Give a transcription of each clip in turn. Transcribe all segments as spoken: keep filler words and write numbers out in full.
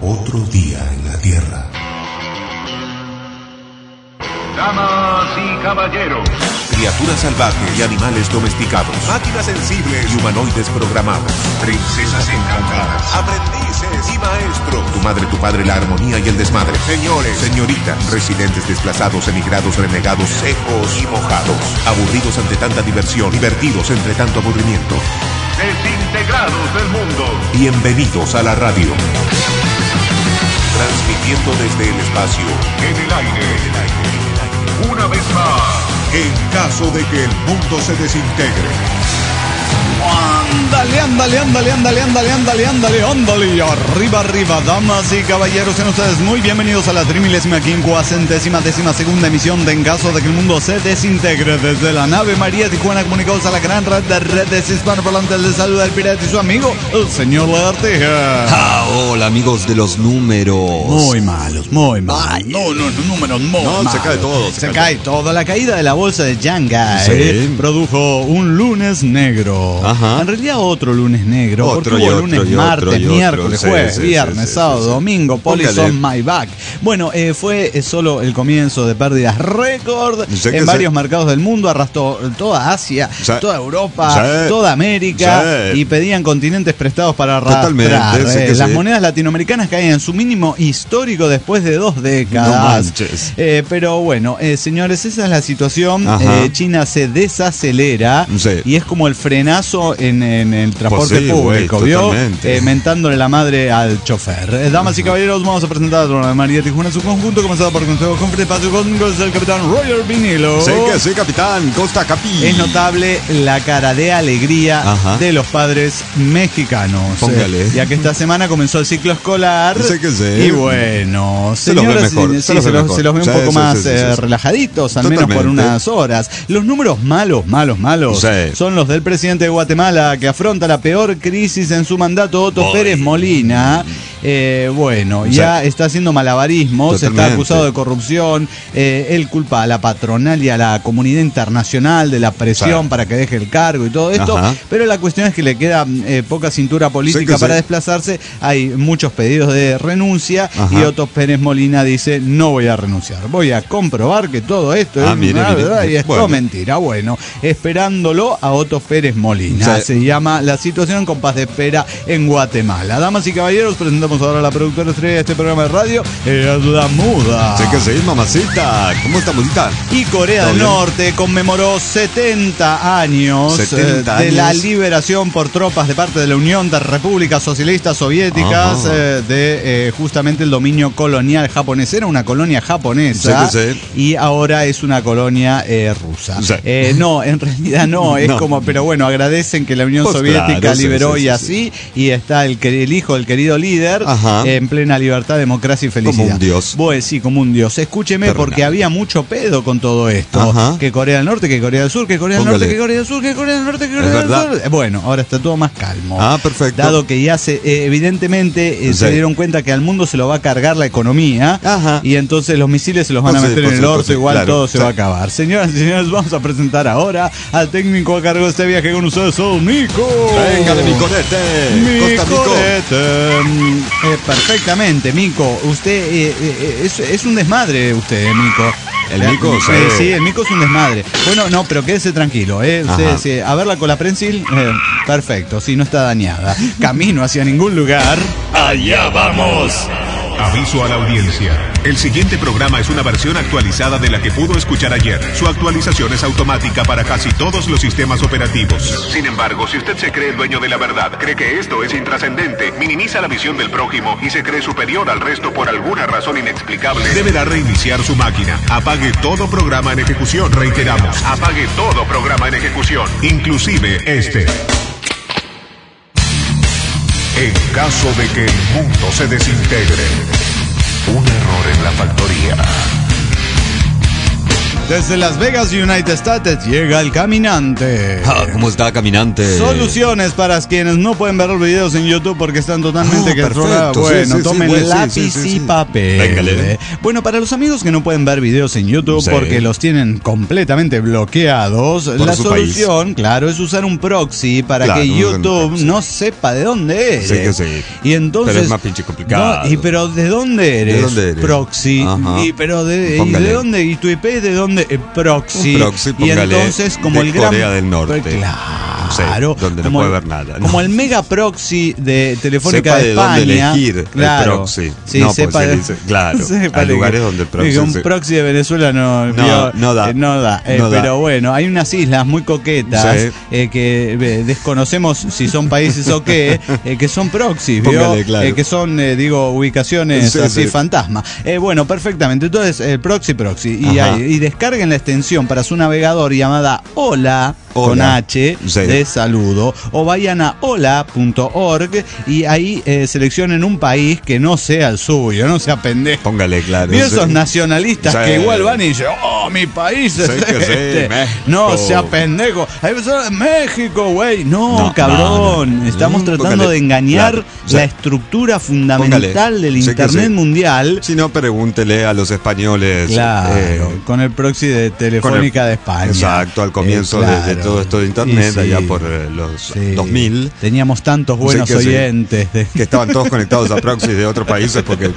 Otro día en la Tierra. Damas y caballeros, criaturas salvajes y animales domesticados, máquinas sensibles y humanoides programados, princesas encantadas, aprendices y maestros, tu madre, tu padre, la armonía y el desmadre, señores, señoritas, residentes desplazados, emigrados, renegados, secos y mojados, aburridos ante tanta diversión, divertidos entre tanto aburrimiento, desintegrados del mundo. Bienvenidos a la radio. Transmitiendo desde el espacio, En el aire, en el aire, una vez más, en caso de que el mundo se desintegre. Ándale, ándale, ándale, ándale, ándale, ándale, ándale, ándale. Arriba, arriba, damas y caballeros, sean ustedes muy bienvenidos a la trimilésima quincuagésima décima segunda emisión de En caso de que el mundo se desintegre. Desde la nave María Tijuana, comunicados a la gran red de redes hispanoparlantes, les saluda el pirata y su amigo, el señor Lagartija. Ah, hola amigos de los números. Muy malos, muy malos. Ay, no, no, no, números muy no, malos. se cae todo. Se, Se cae, cae todo. La caída de la bolsa de Shanghái Sí. produjo un lunes negro. Ajá. En realidad otro lunes negro. Otro porque y hubo otro lunes, y martes, otro y miércoles, otro. jueves, Sí, sí, viernes, sí, sábado, sí, sí. domingo. Police Póngale. on my back. Bueno, eh, fue eh, solo el comienzo de pérdidas récord Sé que en sí. varios mercados del mundo. Arrastró toda Asia, Sí. toda Europa, Sí. toda América Sí. y pedían continentes prestados para arrastrar. Totalmente, sé Eh, que Las sí. monedas latinoamericanas caen en su mínimo histórico después de dos décadas. No manches. Eh, pero bueno, eh, señores, esa es la situación. Ajá. Eh, China se desacelera Sí. y es como el frenazo en, en el transporte Pues sí, público, güey, ¿vio? totalmente. Eh, mentándole la madre al chofer. Eh, damas y caballeros, vamos a presentar a María Tijuana en su conjunto, comenzado por el Consejo Conference de Paso con el capitán Roger Vinilo. Sé que sí, capitán. Costa Capi. Es notable la cara de alegría Ajá. de los padres mexicanos. Póngale. Eh, ya que esta semana comenzó el ciclo escolar. Sé que sí. Y bueno, Se los ve señoras, mejor, sí, se los se, ve los, mejor. se los ve un Sí, poco sí, más sí, sí, eh, sí. relajaditos, al menos por Totalmente. unas horas. Los números malos, malos, malos Sí. son los del presidente de Guatemala, que afronta la peor crisis en su mandato, Otto Boy. Pérez Molina. Eh, bueno, Sí. ya está haciendo malabarismos, está Totalmente. acusado de corrupción. Eh, él culpa a la patronal y a la comunidad internacional de la presión Sí. para que deje el cargo y todo esto. Ajá. Pero la cuestión es que le queda eh, poca cintura política Sí que para sí. desplazarse. Hay muchos pedidos de renuncia. Ajá. Y Otto Pérez Molina dice: no voy a renunciar, voy a comprobar que todo esto Ah, es mire, una mire. verdad y es Bueno. todo mentira. Bueno, esperándolo a Otto Pérez Molina. Sí. Se llama La situación en compás de espera en Guatemala. Damas y caballeros, presentamos ahora a la productora estrella de este programa de radio, es la muda. Sé que sí, mamacita. ¿Cómo está, mudita? Y Corea ¿Todo del bien? Norte conmemoró setenta años, setenta eh, de la años. liberación por tropas de parte de la Unión de Repúblicas Socialistas Soviéticas Ajá. eh, de eh, justamente el dominio colonial japonés. Era una colonia japonesa Sí que sí. y ahora es una colonia eh, rusa. Sí. Eh, no, en realidad no, es No. como, pero bueno, agradecen que la Unión Pues Soviética claro, sí, liberó sí, y sí, así, y está el, que- el hijo del querido líder Ajá. eh, en plena libertad, democracia y felicidad. Como un dios. Pues sí, como un dios. Escúcheme, Perdona. porque había mucho pedo con todo esto. Ajá. Que Corea del Norte, que Corea del Sur, que Corea del Póngale. Norte, que Corea del Sur, que Corea del Norte, que Corea Es del verdad. Sur. Eh, Bueno, ahora está todo más calmo. Ah, perfecto. Dado que ya se, eh, evidentemente, eh, Sí. se dieron cuenta que al mundo se lo va a cargar la economía. Ajá. Y entonces los misiles se los van a Pues sí, meter en pues el sí, orto, pues sí, igual claro. todo se Sí. va a acabar. Señoras y señores, vamos a presentar ahora al técnico a cargo de este viaje con ustedes, son Nico. Véngale, mi conete. Mi Costa Mico. corete. Mm, eh, perfectamente, Mico. Usted eh, eh, es, es un desmadre, usted, Mico. El Eh, Mico, eh, sí. sí, el Mico es un desmadre. Bueno, no, pero quédese tranquilo. Eh. Usted, Ajá. sí, a verla con la prensil, eh, perfecto, sí, no está dañada. Camino hacia ningún lugar. Allá vamos. Aviso a la audiencia. El siguiente programa es una versión actualizada de la que pudo escuchar ayer. Su actualización es automática para casi todos los sistemas operativos. Sin embargo, si usted se cree el dueño de la verdad, cree que esto es intrascendente, minimiza la visión del prójimo y se cree superior al resto por alguna razón inexplicable, deberá reiniciar su máquina. Apague todo programa en ejecución. Reiteramos, apague todo programa en ejecución, inclusive este. En caso de que el mundo se desintegre, un error en la factoría. Desde Las Vegas, United States, llega el caminante. Ah, ¿cómo está, caminante? Soluciones para quienes no pueden ver los videos en YouTube porque están totalmente Ah, que perfecto, bueno, sí, sí, tomen sí, sí, lápiz sí, sí, sí. y papel. Véngale. Bueno, para los amigos que no pueden ver videos en YouTube Sí. porque los tienen completamente bloqueados, Por la su solución, claro, es usar un proxy para Claro, que usen un YouTube proxy. no sepa de dónde eres. Sí que sí. Y entonces, Pero es más pinche complicado. No, y pero ¿de dónde eres? ¿De dónde eres? Proxy. Ajá. Y pero de, ¿y Póngale. de dónde? ¿Y tu I P de dónde? Eh, proxy. Un proxy, y póngale, entonces como de el gran Corea del Norte. Claro, Sí, donde no como puede el- ver nada, ¿no? Como el mega proxy de Telefónica Sepa de de España. dónde elegir el claro. proxy. Sí, No, pues, sepa se de- dice- claro, sepa hay de lugares que- donde el proxy que un se- proxy de Venezuela no, No, vio- no da. eh, no da. Eh, No da. pero bueno, hay unas islas muy coquetas Sí. eh, que eh, desconocemos si son países o qué, eh, que son proxys, ¿vio? Póngale, claro. Eh, que son, eh, digo, ubicaciones Sí, así sí. fantasma. Eh, bueno, perfectamente. Entonces, el proxy proxy. Y, Ajá. hay- y descarguen la extensión para su navegador llamada Hola, con Hola. H Sí. de saludo, o vayan a hola punto org y ahí eh, seleccionen un país que no sea el suyo, no sea pendejo. Póngale, claro. Y sí. esos nacionalistas Sí. que igual van y dicen, oh, mi país es Sí que sí, este. México. No sea pendejo. Hay personas de México, güey. No, No, cabrón. no, no. Estamos Mm, tratando póngale. de engañar Claro. Sí. la estructura fundamental Póngale. del Sí que Internet sí. mundial. Si no, pregúntele a los españoles. Claro, eh, con el proxy de Telefónica con el- de España. Exacto, al comienzo Eh, de- de, claro. todo esto de Internet, Y sí, allá por eh, los sí. dos mil. Teníamos tantos buenos Sí que sí. oyentes. de- Que estaban todos conectados a proxy de otros países porque...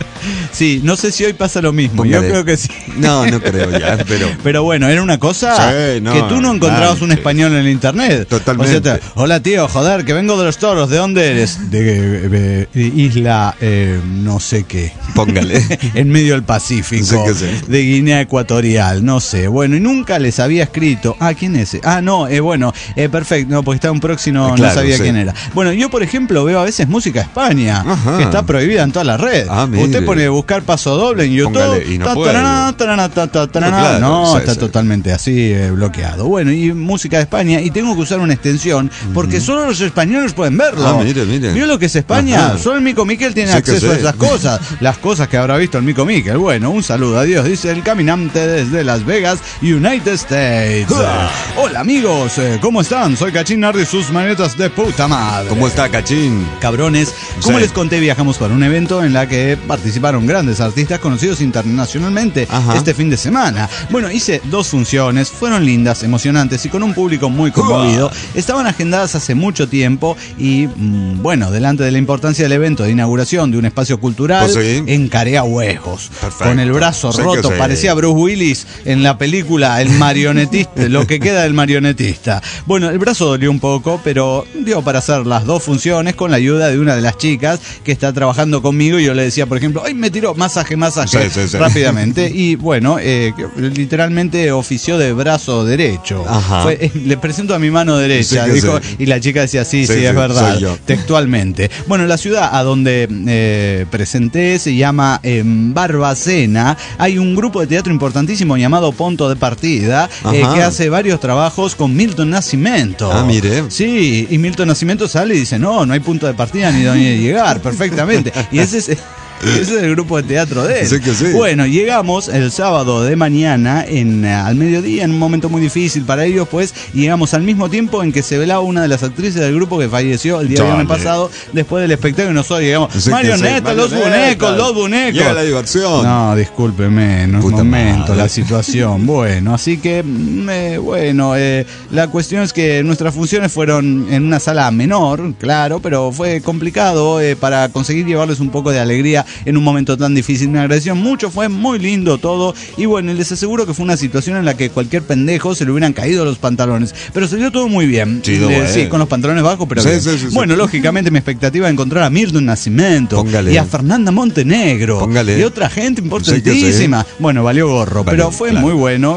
Sí, no sé si hoy pasa lo mismo. Yo Póngale. creo que sí. No, no creo ya, pero... Pero bueno, era una cosa Sí, no, que tú no encontrabas claro, un sí. español en el internet. Totalmente. O sea, te- hola tío, joder, que vengo de los toros. ¿De dónde eres? De, de- de isla, eh, no sé qué. Póngale. En medio del Pacífico. Sí que sí. De Guinea Ecuatorial, no sé. Bueno, y nunca les había escrito. Ah, ¿quién es? Ah, no, eh, bueno, eh, perfecto. No, porque estaba un proxy, no, no Claro, sabía sí. quién era. Bueno, yo por ejemplo veo a veces música España, Ajá. que está prohibida en toda la red. Ah, mire. Usted pone buscar paso doble en YouTube. Póngale, y no ta, puede. tarana, tarana, ta, ta, tarana. No, claro, no, sí, está sí. totalmente así eh, bloqueado. Bueno, y música de España, y tengo que usar una extensión porque solo los españoles pueden verlo. Ah, mire, mire. ¿Vio lo que es España? Ajá. Solo el Mico Miquel tiene Sí que acceso a sí. esas cosas. Las cosas que habrá visto el Mico Miquel. Bueno, un saludo, adiós, dice el caminante desde Las Vegas, United States. Hola amigos, eh, ¿cómo están? Soy Cachín Nardi, sus manetas de puta madre. ¿Cómo está, Cachín? Cabrones, como Sí. les conté, viajamos para un evento en la que participaron grandes artistas conocidos internacionalmente Ajá. este fin de semana. Bueno, hice dos funciones, fueron lindas, emocionantes y con un público muy conmovido. Estaban agendadas hace mucho tiempo y, mm, bueno, delante de la importancia del evento de inauguración de un espacio cultural, Pues sí. encaré a huevos. Perfecto. Con el brazo Sí que roto, sí. parecía Bruce Willis en la película El marionetista, lo que queda del marionetista. Bueno, el brazo dolió un poco, pero dio para hacer las dos funciones con la ayuda de una de las chicas que está trabajando conmigo y yo le decía, por ejemplo, ¡ay, me tiró masaje, masaje! Sí, sí, sí. Rápidamente. Y bueno, eh, que literalmente ofició de brazo derecho. Ajá. Fue, eh, le presento a mi mano derecha, Sí que dijo, sí. y la chica decía, sí, sí, Sí, es sí, verdad, soy yo. textualmente. Bueno, la ciudad a donde eh, presenté se llama eh, Barbacena. Hay un grupo de teatro importantísimo llamado Punto de Partida, eh, Ajá. que hace varios trabajos con Milton Nascimento. Ah, mire. Sí, y Milton Nascimento sale y dice, no, no hay punto de partida ni donde llegar, perfectamente. Y ese es... Ese es el grupo de teatro de él. Sí que sí. Bueno, llegamos el sábado de mañana en, eh, al mediodía, en un momento muy difícil para ellos, pues llegamos al mismo tiempo en que se velaba una de las actrices del grupo que falleció el día Chale. viernes pasado, después del espectáculo. Nosotros llegamos, Sí que marioneta, sí, los marioneta. bonecos, los bonecos. Llega la diversión. No, discúlpeme, no es Puta momento, madre. la situación. Bueno, así que, mm, eh, bueno, eh, la cuestión es que nuestras funciones fueron en una sala menor, claro, pero fue complicado eh, para conseguir llevarles un poco de alegría en un momento tan difícil. Me agradecieron mucho, fue muy lindo todo. Y bueno, les aseguro que fue una situación en la que cualquier pendejo se le hubieran caído los pantalones. Pero salió todo muy bien. Chido, Eh, bueno. sí, con los pantalones bajos, pero Sí, bien. sí, sí, sí. Bueno, lógicamente mi expectativa era encontrar a Milton Nascimento Póngale. y a Fernanda Montenegro Póngale. y otra gente Sí importantísima. Bueno, valió gorro, Valió, pero fue claro. muy bueno.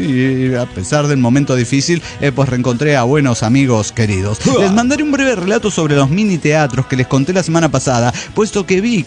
Y a pesar del momento difícil, eh, pues reencontré a buenos amigos queridos. Les mandaré un breve relato sobre los mini teatros que les conté la semana pasada, puesto que vi que les resultó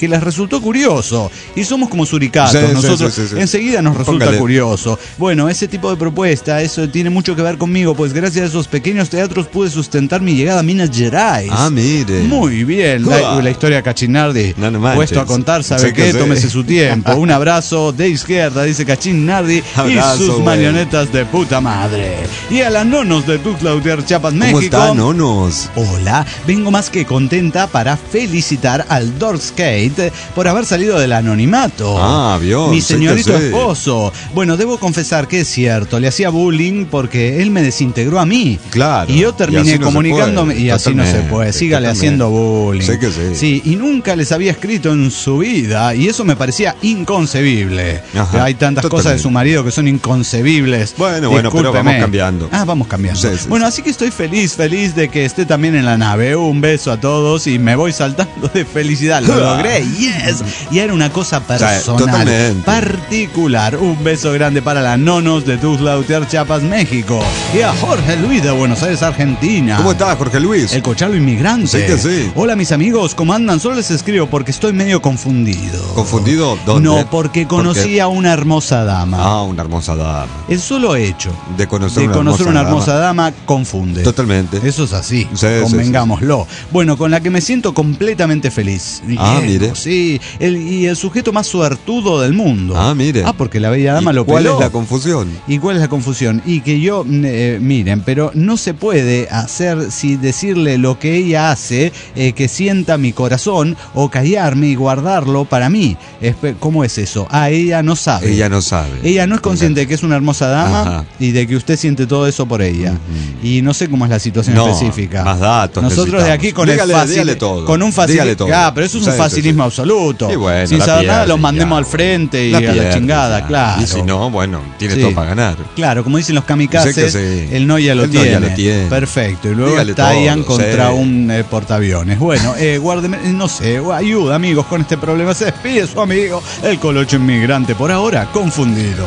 resultó curioso. Y somos como suricatos, Sí, sí, nosotros sí, sí, sí. enseguida nos resulta Póngale. curioso. Bueno, ese tipo de propuesta, eso tiene mucho que ver conmigo, pues gracias a esos pequeños teatros pude sustentar mi llegada a Minas Gerais. Ah, mire. Muy bien, la, Uah. la historia de Cachinardi, No, no manches. puesto a contar, ¿sabe Sé qué? que sé. Tómese su tiempo. Un abrazo de izquierda, dice Cachinardi, Abrazo, y sus güey. marionetas de puta madre. Y a la nonos de Tuxtla Gutiérrez, Chiapas, ¿Cómo México. está, nonos? Hola, vengo más que contenta para felicitar al Dorskate por haber salido del anonimato. Ah, vio, Mi sé que señorito sé. esposo. Bueno, debo confesar que es cierto, le hacía bullying porque él me desintegró a mí. Claro, Y yo y terminé así no se comunicándome puede, y así no se totalmente, puede. Sígale totalmente. haciendo bullying. Sé que sí. Sí, y nunca les había escrito en su vida y eso me parecía inconcebible. Ajá, Hay tantas totalmente. cosas de su marido que son inconcebibles. Bueno, bueno, pero Discúlpeme. vamos cambiando. Ah, vamos cambiando. Sí, sí, bueno, sí. así que estoy feliz, feliz de que esté también en la nave. Un beso a todos y me voy saltando de felicidad. Lo logré, yes. Y era una cosa personal, totalmente. particular. Un beso grande para la nonos de Tuxtla Gutiérrez, Chiapas, México. Y a Jorge Luis de Buenos Aires, Argentina. ¿Cómo está, Jorge Luis? El cochalo inmigrante. Sí que sí. Hola, mis amigos, ¿cómo andan? Solo les escribo porque estoy medio confundido. ¿Confundido? ¿Dónde? No, porque ¿Por conocí qué? a una hermosa dama. Ah, una hermosa dama. El solo hecho De conocer de una conocer hermosa una hermosa dama confunde. Totalmente. Eso es así, Sí, sí, convengámoslo. Bueno, con la que me siento completamente feliz. Ah, Bien, mire. Sí, el, y el sujeto más suertudo del mundo. Ah, mire. Ah, porque la bella dama ¿Y lo ¿Cuál peló. es la confusión? ¿Y cuál es la confusión? Y que yo, eh, miren, pero no se puede hacer, si decirle lo que ella hace, eh, que sienta mi corazón, o callarme y guardarlo para mí. Espe- ¿Cómo es eso? Ah, ella no sabe. Ella no sabe. Ella no es consciente de que es una hermosa dama Ajá. y de que usted siente todo eso por ella. Ujú. Y no sé cómo es la situación No, específica. más datos Nosotros de necesitamos. aquí con Dígale- el fácil, dígale todo. con un facilismo. Dígale todo. Ah, pero eso es un Sí, sí, facilismo sí. absoluto. Y bueno, Sin la saber nada, pierde los mandemos ya. al frente y La a la pierde chingada, ya. claro. Y si no, bueno, tiene Sí. todo para ganar. Claro, como dicen los kamikazes, Sé que sí. el no ya lo, El no tiene. ya lo tiene. Perfecto. Y luego Dígale estallan todo, contra sí. un eh, portaaviones. Bueno, eh, guárdeme, eh, no sé, ayuda, amigos, con este problema. Se despide su amigo, el colocho inmigrante, por ahora confundido.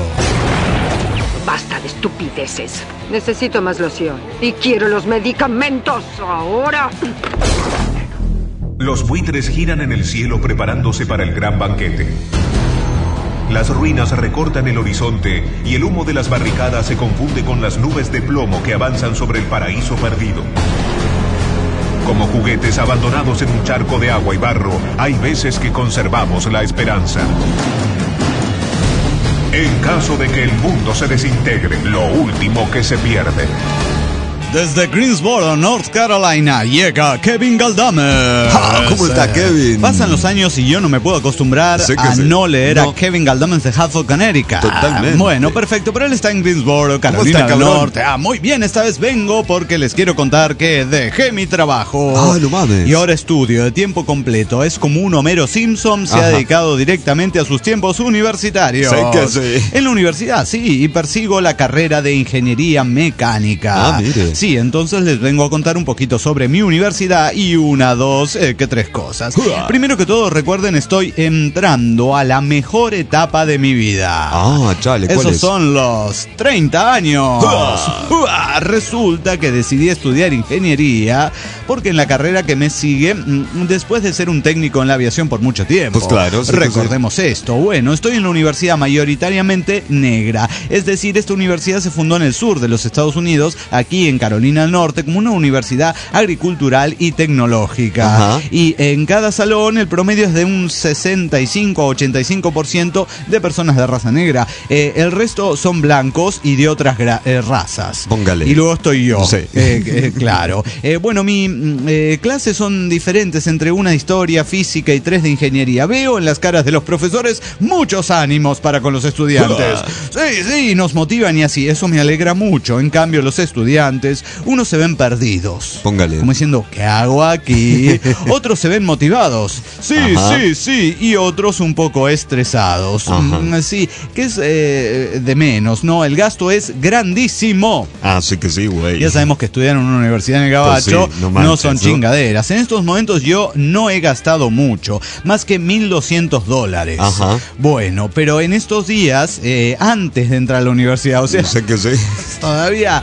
Basta de estupideces. Necesito más loción. Y quiero los medicamentos ahora. Los buitres giran en el cielo preparándose para el gran banquete. Las ruinas recortan el horizonte y el humo de las barricadas se confunde con las nubes de plomo que avanzan sobre el paraíso perdido. Como juguetes abandonados en un charco de agua y barro, hay veces que conservamos la esperanza. En caso de que el mundo se desintegre, lo último que se pierde. Desde Greensboro, North Carolina, llega Kevin Galdames. Ah, ¿cómo está, Kevin? Pasan los años y yo no me puedo acostumbrar Sé que a sí. no leer No. a Kevin Galdames de Hartford, Connecticut. Totalmente. Bueno, perfecto, pero él está en Greensboro, Carolina está, del cabrón? Norte. Ah, muy bien, esta vez vengo porque les quiero contar que dejé mi trabajo. Ah, no mames. Y ahora estudio de tiempo completo. Es como un Homero Simpson, se ha Ajá. dedicado directamente a sus tiempos universitarios. Sé que sí. En la universidad, sí, y persigo la carrera de ingeniería mecánica. Ah, mire. Sí, entonces les vengo a contar un poquito sobre mi universidad y una, dos, eh, que tres cosas. Uah. Primero que todo, recuerden, estoy entrando a la mejor etapa de mi vida. Ah, chale, ¿cuál Esos es? son los treinta años. Uah. Uah. Resulta que decidí estudiar ingeniería porque en la carrera que me sigue, mm, después de ser un técnico en la aviación por mucho tiempo, Pues claro, sí que recordemos esto. Bueno, estoy en una universidad mayoritariamente negra. Es decir, esta universidad se fundó en el sur de los Estados Unidos, aquí en Carolina del Norte, como una universidad agricultural y tecnológica. Ajá. Y en cada salón el promedio es de un sesenta y cinco a ochenta y cinco por ciento de personas de raza negra. Eh, el resto son blancos y de otras gra- eh, razas. Póngale. Y luego estoy yo. Sí. Eh, eh, claro. Eh, bueno, mi mm, eh, clases son diferentes entre una de historia, física y tres de ingeniería. Veo en las caras de los profesores muchos ánimos para con los estudiantes. Sí, sí, nos motivan y así. Eso me alegra mucho. En cambio, los estudiantes, unos se ven perdidos. Póngale. Como diciendo, ¿qué hago aquí? Otros se ven motivados. Sí, Ajá. sí, sí. Y otros un poco estresados. Ajá. Mm, sí, que es eh, de menos, ¿no? El gasto es grandísimo. Ah, sí que sí, güey. Ya sabemos que estudiar en una universidad en el Gabacho Pues sí, no no, manches, son ¿no? chingaderas. En estos momentos yo no he gastado mucho, más que mil doscientos dólares. Ajá. Bueno, pero en estos días, eh, antes de entrar a la universidad, o sea, Sé que sí. todavía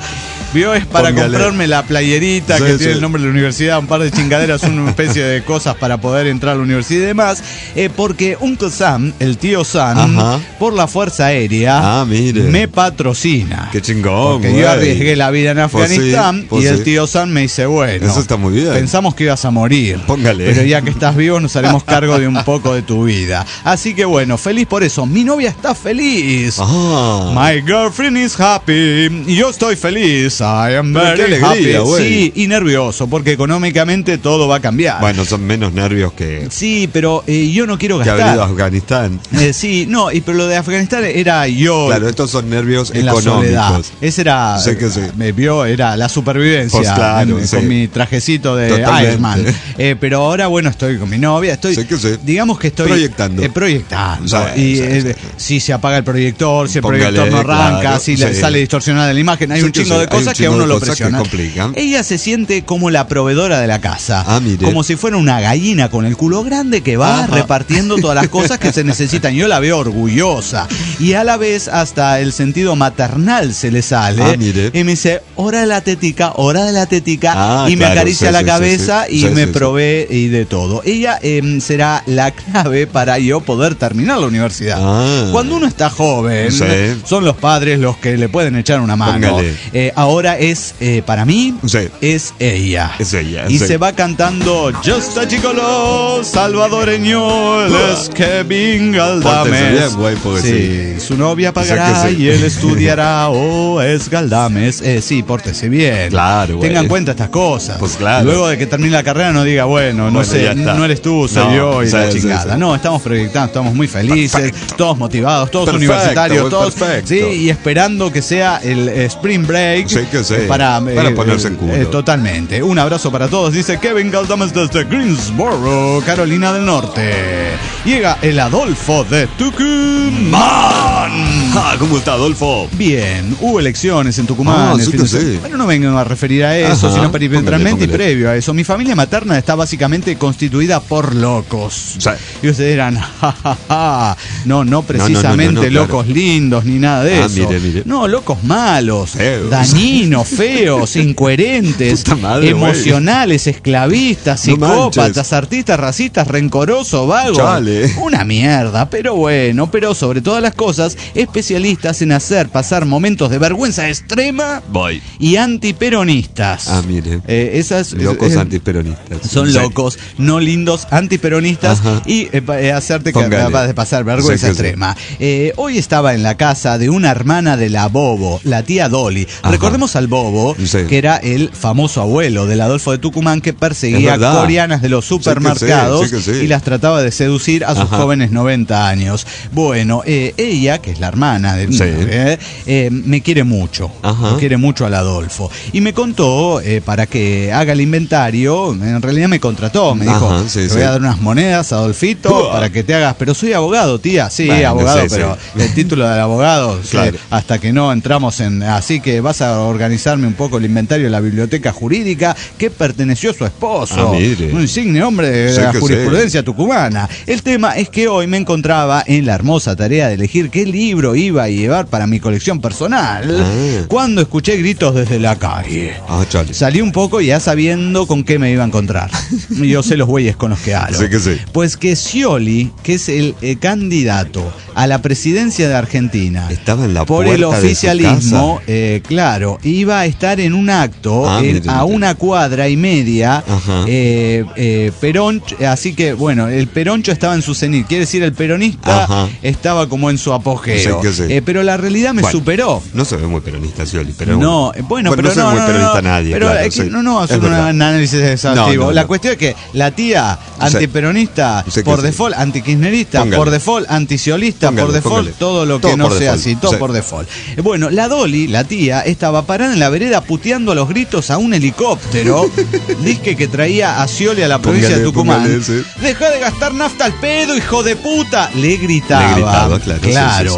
Vio, es para Póngale. comprarme la playerita Sí, que sí. tiene el nombre de la universidad, un par de chingaderas, una especie de cosas para poder entrar a la universidad y demás. Eh, porque Uncle Sam, el tío Sam, Ajá. por la Fuerza Aérea, Ah, mire. me patrocina. Qué chingón, Porque güey. yo arriesgué la vida en Pues sí, Afganistán pues y el sí. tío Sam me dice, bueno, Eso está muy bien. pensamos que ibas a morir. Póngale. Pero ya que estás vivo nos haremos cargo de un poco de tu vida. Así que bueno, feliz por eso. Mi novia está feliz. Ah. My girlfriend is happy. Y yo estoy feliz. I am Pero very qué alegría, happy. güey. Sí, y nervioso, porque económicamente todo va a cambiar. Bueno, son menos nervios que, Sí, pero eh, yo no quiero que haber ido a gastar. Afganistán. Eh, sí, no, y pero lo de Afganistán era yo Claro, estos son nervios en la soledad. económicos. Ese era, Sé que sí. me vio, era la supervivencia. Pues claro, en- sí. Con mi trajecito de Totalmente. Iron Man. Eh, pero ahora, bueno, estoy con mi novia. Estoy, Sé que sí. digamos que estoy Proyectando. eh, proyectando. Sí, y sí, eh, sí, sí. si se apaga el proyector, si el Póngale, proyector no arranca, claro, si le sí. sale distorsionada la imagen, hay Sé un que chingo sí, de hay un cosas que a chingo uno de lo cosas que presiona. complican. Ella se siente como la proveedora de la casa. Ah, mire. Como si fuera una gallina con el culo grande que va Ajá. repartiendo todas las cosas que se necesitan. Yo la veo orgullosa. Y a la vez hasta el sentido maternal se le sale. Ah, mire. Y me dice, hora de la tetica, hora de la tetica. Ah, y me claro, acaricia sí, la sí, cabeza sí, y sí, me sí, sí. provee y de todo. Ella eh, será la clave para yo poder terminar la universidad. Ah. Cuando uno está joven, Sí. son los padres los que le pueden echar una mano. Póngale. Eh, ahora es, eh, para mí, Sí. es ella. Es ella, Y sí. se va cantando Just a Gigolo, salvadoreño, él es Kevin Galdames. Pórtese bien, güey, porque sí, su novia pagará O sea que sí. y él estudiará, oh, es Galdames. Eh, sí, pórtese bien. Claro, güey. Tengan en cuenta estas cosas. Pues claro. Luego de que termine la carrera no diga, bueno, no Bueno, sé, ya está. no eres tú, soy No, yo y sí, la sí, chingada. sí. No, estamos proyectando, estamos muy felices, Perfecto. todos motivados, todos Perfecto, universitarios, güey, todos. perfecto. Sí, y esperando que sea el eh, Spring Break Sí, que sí. eh, para, Para eh, ponerse en culo. eh, totalmente. Un abrazo para todos, dice Kevin Galdames desde Greensboro, Carolina del Norte. Llega el Adolfo de Tucumán. Ah, ¿cómo está, Adolfo? Bien, hubo elecciones en Tucumán. Ah, el sí fin que de semana. sí. Bueno, no vengo a referir a eso, Ajá, sino perimetralmente y póngale, póngale. previo a eso. Mi familia materna está básicamente constituida por locos. Sí. Y ustedes dirán, ja, ja, ja. No, no precisamente no, no, claro. locos lindos ni nada de Ah, eso. mire, mire. No, locos malos, Feos. dañinos, feos, incoherentes, Puta madre, güey. emocionales, esclavistas, No psicópatas, manches. artistas, racistas, rencorosos, vagos. Chale. Una mierda, pero bueno, pero sobre todas las cosas, especialistas en hacer pasar momentos de vergüenza extrema Voy. y antiperonistas. Ah, mire. Eh, esas Locos eh, antiperonistas. son Sí. locos, no lindos, antiperonistas Ajá. y eh, pa- eh, hacerte Póngale. capaz de pasar vergüenza Sí que sí. extrema. Eh, hoy estaba en la casa de una hermana de la Bobo, la tía Dolly. Ajá. Recordemos al Bobo, Sí. que era el famoso abuelo del Adolfo de Tucumán que Es perseguía verdad. coreanas de los Sí que sí, supermercados sí que sí. y las trataba de seducir a sus Ajá. jóvenes noventa años. Bueno, eh, ella, que es la hermana de Sí. eh, eh, me quiere mucho, Ajá. me quiere mucho al Adolfo. Y me contó, eh, para que haga el inventario, en realidad me contrató, me dijo, Ajá, sí, te sí. voy a dar unas monedas, Adolfito, Uah. para que te hagas, pero soy abogado, tía, sí, Bueno, abogado, sí, pero sí. el título del abogado, sí, Claro. hasta que no entramos en, así que vas a organizarme un poco el inventario de la biblioteca jurídica que perteneció a su esposo, Ah, mire. un insigne hombre de Sí la que jurisprudencia tucumana. El tema es que hoy me encontraba en la hermosa tarea de elegir qué libro iba a llevar para mi colección personal, Ah. cuando escuché gritos desde la calle. Ah, chale. Salí un poco ya sabiendo con qué me iba a encontrar. Yo sé los güeyes con los que hablo. Sí que sí. Pues que Scioli, que es el eh, candidato a la presidencia de Argentina, Estaba en la por puerta el de su oficialismo, casa. eh, claro, iba a estar en un acto Ah, en- mire, a mire. una cuadra y media. Ajá. eh, eh, Perón, así que bueno, el Peroncho estaba en su cenit, quiere decir el peronista Ajá. estaba como en su apogeo. Sí que sí. Eh, pero la realidad me Bueno, superó. No se ve muy peronista, Scioli, pero No, eh, bueno, pero no se ve no, muy no, peronista no, nadie. pero claro, es que sí. no, no, es Es un verdad. análisis exhaustivo. No, no, La no. cuestión es que la tía antiperonista, Sí que por sí. default, antikirchnerista, Póngale. por default, anticiolista, Póngale, por default, póngale. todo lo que Todo no por sea default, así, todo sí. por default. Eh, Bueno, la Dolly, la tía, estaba parada en la vereda puteando a los gritos a un helicóptero, disque que traía a Scioli a la provincia de Póngale, Tucumán. póngale, sí. Deja de gastar nafta al pedo, hijo de puta, le gritaba. Le gritaba, claro, sí, Claro. sí,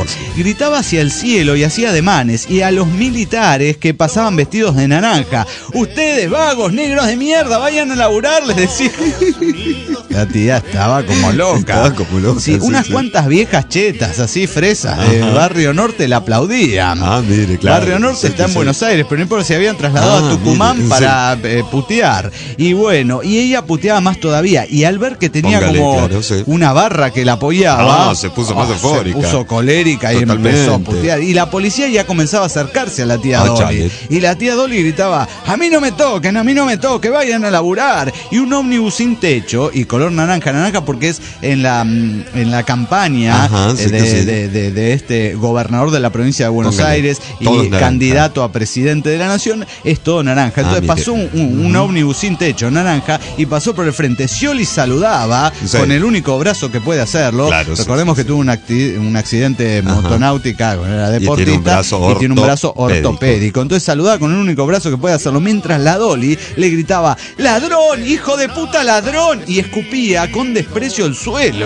Adolfo. Gritaba hacia el cielo y hacía ademanes, y a los militares que pasaban vestidos de naranja. Ustedes, vagos, negros de mierda, vayan a laburar, les decía. La tía estaba como loca. Estaba como loca. Sí, sí, unas sí. cuantas viejas chetas, así fresas, del barrio norte la aplaudían. Ah, mire, claro. Barrio norte Sí, está en sí. Buenos Aires, pero no importa, se habían trasladado Ah, a Tucumán mire, para eh, putear. Y bueno, y ella puteaba más todavía. Y al ver que tenía Póngale, como claro, sí. una barra que la apoyaba, Ah, se puso más ah, eufórica. Se puso colérica y Totalmente. empezó a putear. Y la policía ya comenzaba a acercarse a la tía Ah, Dolly. chale. Y la tía Dolly gritaba: a mí no me toquen, a mí no me toquen, vayan a laburar. Y un ómnibus sin techo y color naranja, naranja porque es en la, mm, en la campaña Ajá, sí eh, de, que sí. de, de, de este gobernador de la provincia de Buenos Póngale, Aires y todo naranja. candidato a presidente de la nación, es todo naranja. Entonces Ah, mire. pasó un, un, un ómnibus sin techo, naranja, y pasó por el frente. Scioli saludaba Sí. con el único brazo que puede hacerlo. Claro, sí, Recordemos sí, que tuvo un, acti- un accidente Ajá. motonáutica, era Y tiene un deportista, brazo y tiene un brazo ortopédico. ortopédico. Entonces saludaba con el único brazo que puede hacerlo, mientras la Dolly le gritaba: ¡ladrón, hijo de puta ladrón! Y escupía con desprecio el suelo.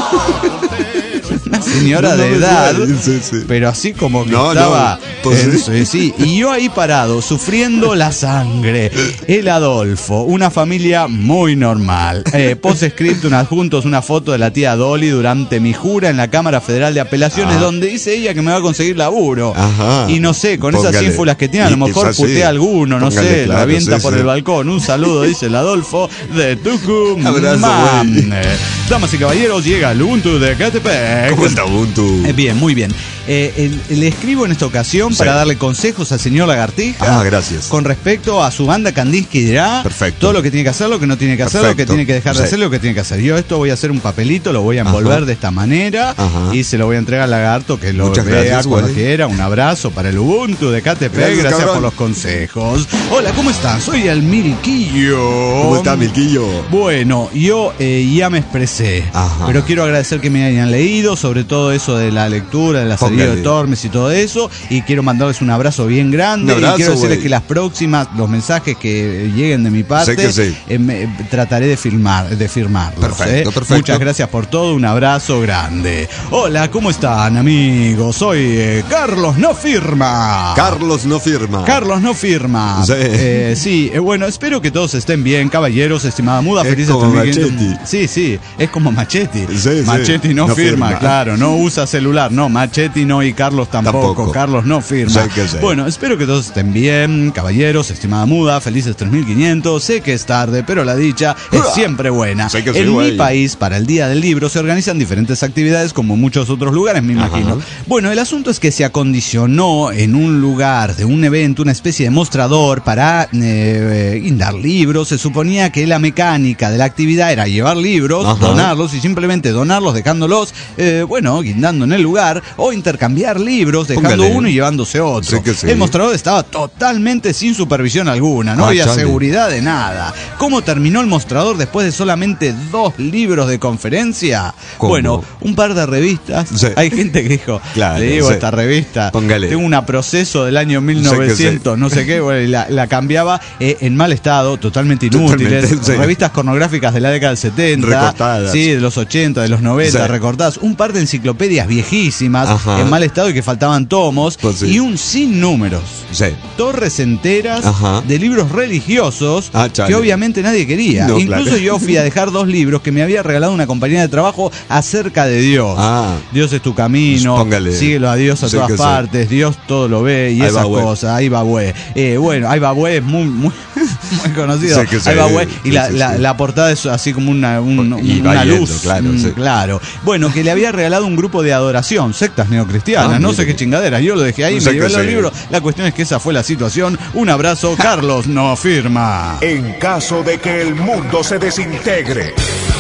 Una señora No, no de me edad, digas, sí, sí. pero así como que No, no, estaba pues en sí. su- sí, y yo ahí parado, sufriendo la sangre. El Adolfo, una familia muy normal. Eh, Postscriptum adjuntos una foto de la tía Dolly durante mi jura en la Cámara Federal de Apelaciones, Ah. donde dice ella que me va a conseguir laburo. Ajá. Y no sé, con esas Póngale. ínfulas que tiene, a lo Y mejor quizás sí. putea alguno, no Póngale, sé, claro, la avienta sí, por sí. el balcón. Un saludo, dice el Adolfo de Tucumán. Abrazo, güey. Damas y caballeros, llega el Ubuntu de Catepec. ¿Cómo está Ubuntu? Eh, bien, muy bien. Eh, el- le escribo en esta ocasión Sí. para darle consejos al señor Lagartija. Ah, gracias. Con respecto a su banda Kandinsky dirá Perfecto. todo lo que tiene que hacer, lo que no tiene que hacer, lo que Perfecto. tiene que dejar de Sí. hacer, lo que tiene que hacer. Yo esto voy a hacer un papelito, lo voy a envolver Ajá. de esta manera Ajá. y se lo voy a entregar al Lagarto que lo Muchas vea gracias, cuando güey. quiera. Un abrazo para el Ubuntu de Catepec. Gracias, Gracias, cabrón. por los consejos. Hola, ¿cómo están? Soy el Milquillo. ¿Cómo está, Milquillo? Bueno, yo eh, ya me expresé, Ajá. pero quiero agradecer que me hayan leído, sobre todo eso de la lectura, de la salida Póngale. de Tormes y todo eso, y quiero mandarles un abrazo bien grande. Un abrazo, y quiero decirles güey. que las próximas, los mensajes que lleguen de mi parte, Sé que sí. eh, me- trataré de firmar, de firmarlos. Perfecto, ¿eh? perfecto. Muchas gracias por todo, un abrazo grande. Hola, ¿cómo están, amigos? Soy eh, Carlos No Firma. Carlos no firma. Carlos no firma. Sí. Eh, sí, eh, bueno, espero que todos estén bien, caballeros, estimada muda. Es Felices como tres mil quinientos. Machetti. Sí, sí, es como Machetti. Sí, sí. Machetti no, No firma, firma. claro, no usa celular, no, Machetti no y Carlos tampoco. Tampoco. Carlos no firma. Sí que sí. Bueno, espero que todos estén bien, caballeros, estimada muda, felices tres mil quinientos. Sé que es tarde, pero la dicha es ¡Hurra! siempre buena. Sí que sí, en mi güey. país, para el Día del Libro, se organizan diferentes actividades como muchos otros lugares, me Ajá. imagino. Bueno, el asunto es que se acondicionó en un lugar de un evento una especie de mostrador para eh, eh, guindar libros. Se suponía que la mecánica de la actividad era llevar libros, Ajá. donarlos y simplemente donarlos dejándolos, eh, bueno, guindando en el lugar, o intercambiar libros dejando Póngale. uno y llevándose otro. Sí que sí. El mostrador estaba totalmente sin supervisión alguna, no Ah, había chale. seguridad de nada. ¿Cómo terminó el mostrador después de solamente dos libros de conferencia? ¿Cómo? Bueno, un par de revistas. Sí. Hay gente que dijo, Claro, le digo sí. esta revista, Póngale. tengo una Proceso del año mil novecientos, no sé qué, bueno, y la, la cambiaba eh, en mal estado, totalmente inútiles, Totalmente, sí. revistas pornográficas de la década del setenta, Recortadas. sí, de los ochenta, de los noventa, Sí. recortadas, un par de enciclopedias viejísimas, Ajá. en mal estado y que faltaban tomos, Pues sí. y un sin números. Sí. Torres enteras Ajá. de libros religiosos Ah, chale. que obviamente nadie quería. No, Incluso claro. yo fui a dejar dos libros que me había regalado una compañía de trabajo acerca de Dios. Ah. Dios es tu camino, Póngale. síguelo a Dios a Sí todas que sí. partes, Dios todo lo ve y Ahí esas va, güey. cosas. Ahí va, güey. Eh, bueno, ahí va, güey, es muy, muy, muy conocido. Sí que sí. Ahí va, güey. Y Sí, la, sí, la- sí. la portada es así como una, un- Y una va yendo, luz. claro, Mm, sí. claro. Bueno, que le había regalado un grupo de adoración, sectas neocristianas, Ah, no mire. sé qué chingaderas. Yo lo dejé ahí, No me sé llevé qué los sé. libros. La cuestión es que esa fue la situación. Un abrazo, Carlos no firma. En caso de que el mundo se desintegre.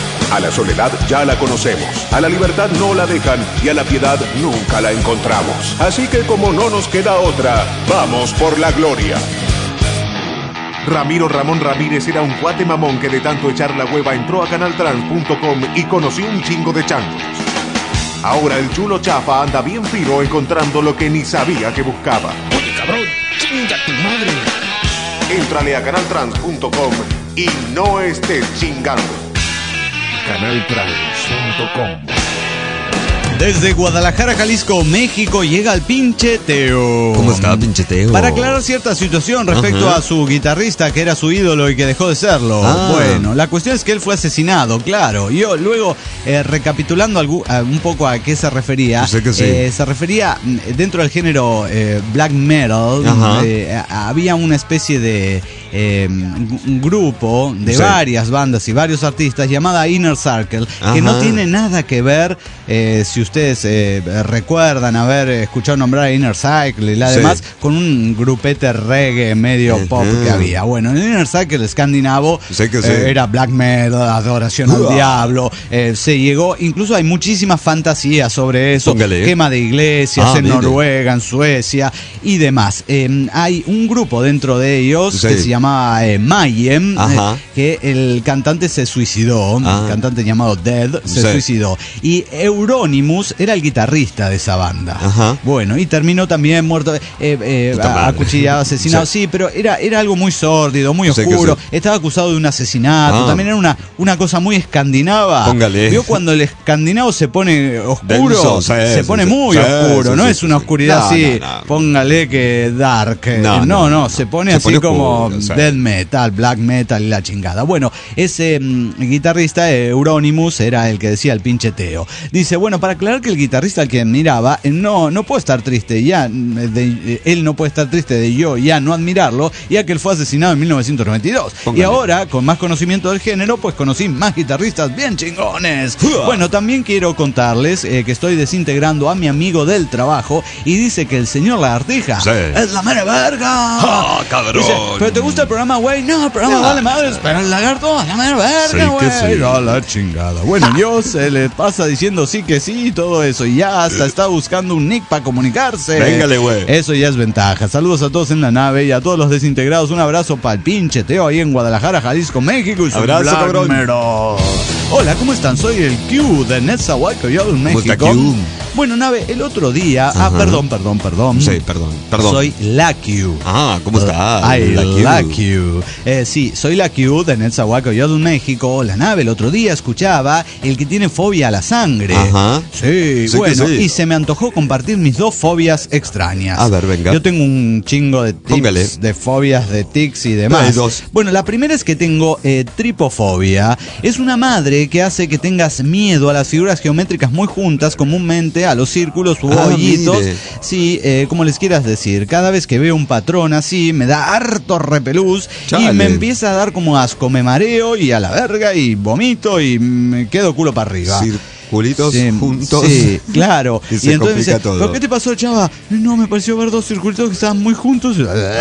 A la soledad ya la conocemos, a la libertad no la dejan y a la piedad nunca la encontramos. Así que como no nos queda otra, vamos por la gloria. Ramiro Ramón Ramírez era un cuate mamón que de tanto echar la hueva entró a canal trans punto com y conoció un chingo de changos. Ahora el chulo chafa anda bien fino encontrando lo que ni sabía que buscaba. Oye, cabrón, chinga tu madre. Éntrale a canal trans punto com y no estés chingando. canal trans punto com Desde Guadalajara, Jalisco, México, llega el pinche Teo. ¿Cómo está, pinche Teo? Para aclarar cierta situación respecto Ajá. a su guitarrista, que era su ídolo y que dejó de serlo. Ah. Bueno, la cuestión es que él fue asesinado, claro. Yo luego, eh, recapitulando algo, a, un poco a qué se refería, Yo sé que sí. eh, se refería dentro del género eh, black metal, eh, había una especie de eh, un grupo de Sí. varias bandas y varios artistas llamada Inner Circle, Ajá. que no tiene nada que ver, eh, si ustedes eh, recuerdan haber escuchado nombrar a Inner Circle y la Sí. demás, con un grupete reggae medio Ajá. pop que había. Bueno, el Inner Circle escandinavo Sé que sí. eh, era black metal, adoración al Uah. diablo, eh, se llegó, incluso hay muchísimas fantasías sobre eso, Póngale. quema de iglesias Ah, en mire. Noruega, en Suecia y demás. Eh, hay un grupo dentro de ellos Sí. que se llamaba eh, Mayhem, Ajá. eh, que el cantante se suicidó, Ah. el cantante llamado Dead se Sí. suicidó, y Euronymous era el guitarrista de esa banda. Ajá. Bueno, y terminó también muerto, eh, eh, Puta madre. acuchillado, asesinado. Sí. Sí, pero era, era algo muy sórdido, muy Sí que oscuro. sí. Estaba acusado de un asesinato. Ah. También era una, una cosa muy escandinava. Póngale. ¿Vio cuando el escandinavo se pone oscuro? Denso, sí, se sí, pone sí. muy Sí, oscuro. sí, no sí, es una sí. oscuridad No, así, no, no. póngale que dark. Eh, No, No, no, no, no. se pone Se así pone como oscuro, sí. death metal, black metal y la chingada. Bueno, ese mm, guitarrista, eh, Euronymous, era el que decía el pinche Teo. Dice, bueno, para aclarar que el guitarrista al que admiraba, eh, no, no puede estar triste ya, mm, de, eh, él no puede estar triste de yo ya no admirarlo, ya que él fue asesinado en mil novecientos noventa y dos. Póngale. Y ahora, con más conocimiento del género, pues conocí más guitarristas bien chingones. Bueno, también quiero contarles eh, que estoy desintegrando a mi amigo del trabajo y dice que el señor Lagartija Sí. es la mera verga. ¡Ah, cabrón! Dice, ¿pero te gusta el programa, güey? No, el programa No. vale madres, pero el lagarto, la mera verga, Sí güey. que sí. A la chingada. Bueno, Dios se le pasa diciendo sí que sí y todo eso. Y ya hasta está buscando un nick para comunicarse. Véngale, güey. Eso ya es ventaja. Saludos a todos en la nave y a todos los desintegrados. Un abrazo para el pinche Teo ahí en Guadalajara, Jalisco, México. Y su Abrazo, Black cabrón. Metal. Hola, ¿cómo están? Soy el Q de Netzahualcoyotl, ¿Cómo está, México. Q? Bueno, nave, el otro día. Ah, Ajá. perdón, perdón, perdón. Sí, perdón, perdón. Soy la Q. Ah, ¿cómo está? I La Q. like you. Eh, sí, soy la Q de Netzahualcoyotl, México. La nave el otro día escuchaba el que tiene fobia a la sangre. Ajá. Sí, Sí que bueno, sí. y se me antojó compartir mis dos fobias extrañas. A ver, venga. Yo tengo un chingo de tics, Póngale. de fobias, de tics y demás. Hay dos. Bueno, la primera es que tengo eh, tripofobia. Es una madre que hace que tengas miedo a las figuras geométricas muy juntas, comúnmente a los círculos u Ah, hoyitos. mire. Sí, eh, como les quieras decir, cada vez que veo un patrón así, me da harto repelús y Chale. me empieza a dar como asco, me mareo y a la verga y vomito y me quedo culo para arriba. Circulitos Sí, juntos. Sí, claro. Y se entonces complica dice, todo. ¿pero qué te pasó, chava? No, me pareció ver dos circulitos que estaban muy juntos.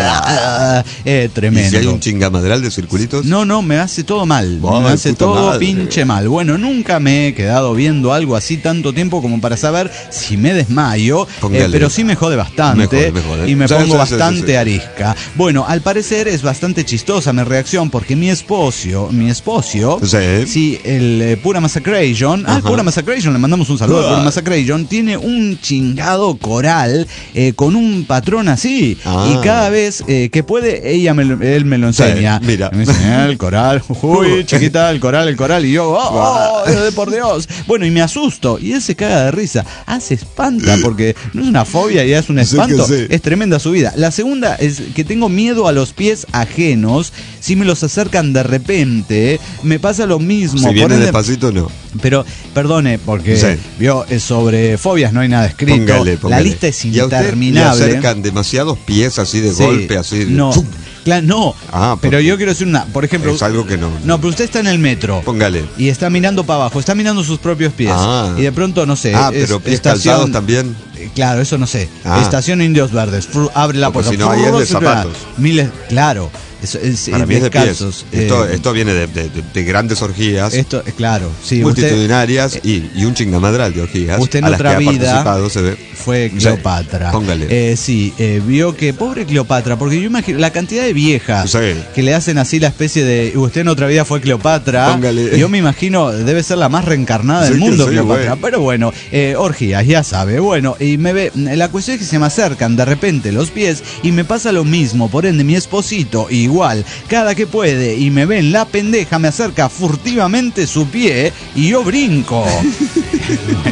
Eh, ¿Y tremendo. si hay un chingamadral de circulitos? No, no, me hace todo mal. Ay, me hace puta todo madre. pinche mal. Bueno, nunca me he quedado viendo algo así tanto tiempo como para saber si me desmayo. Póngale. eh, pero sí me jode bastante. Me jode, me jode. Y me Sí, pongo sí, sí, bastante sí, sí. arisca. Bueno, al parecer es bastante chistosa mi reacción porque mi esposo, mi esposo, Sí. sí, el eh, Pura Massacration, ah, Ajá. Pura Massacration, le mandamos un saludo a Pura Ah. Massacration, tiene un chingado coral eh, con un patrón así. Ah. Y cada vez eh, que puede, ella me lo- él me lo Sí, enseña. mira. Me dice, "Ah, el coral, uy, chiquita, el coral, el coral". Y yo, oh, oh, eh, por Dios. Bueno, y me asusto. Y él se caga de risa. Ah, se espanta porque no es una fobia y es un Sí que espanto. sí. Es tremenda su vida. La segunda es que tengo miedo a los pies ajenos. Si me los acercan de repente, me pasa lo mismo. Si Por viene ende- despacito, no. pero, perdone, porque Sí. vio, eh, sobre fobias no hay nada escrito. Póngale, póngale. La lista es ¿Y a usted interminable. le acercan demasiados pies así de Sí. golpe, así? de- No, ¡Fum! claro, no. Ah, pero porque yo quiero decir una. Por ejemplo. es algo que no. No, pero usted está en el metro. Póngale. Y está mirando para abajo, está mirando sus propios pies. Ah. Y de pronto, no sé. Ah, es- pero pies estación- calzados también. Eh, Claro, eso no sé. Ah. Estación Indios Verdes. Fru- abre la Porque puerta. si no, ahí es de Fru- zapatos. Miles, claro. Eso es, Para eh, mí es de pies. descalzos. Esto, eh, esto viene de, de- de- de grandes orgías esto, eh, claro. Sí, usted multitudinarias y, y un chingamadral de orgías usted en a las otra que ha vida participado, se ve. fue Sí, Cleopatra. póngale. Eh, sí, eh, vio que pobre Cleopatra, porque yo imagino la cantidad de viejas Sí. que le hacen así la especie de usted en otra vida fue Cleopatra. Póngale. Yo me imagino debe ser la más reencarnada Sí del que mundo, sí, Cleopatra. güey. Pero bueno, eh, orgías, ya sabe. Bueno, y me ve, la cuestión es que se me acercan de repente los pies y me pasa lo mismo. Por ende, mi esposito, igual, cada que puede y me ven la pendeja, me acerca furtivamente su pie y yo brinco.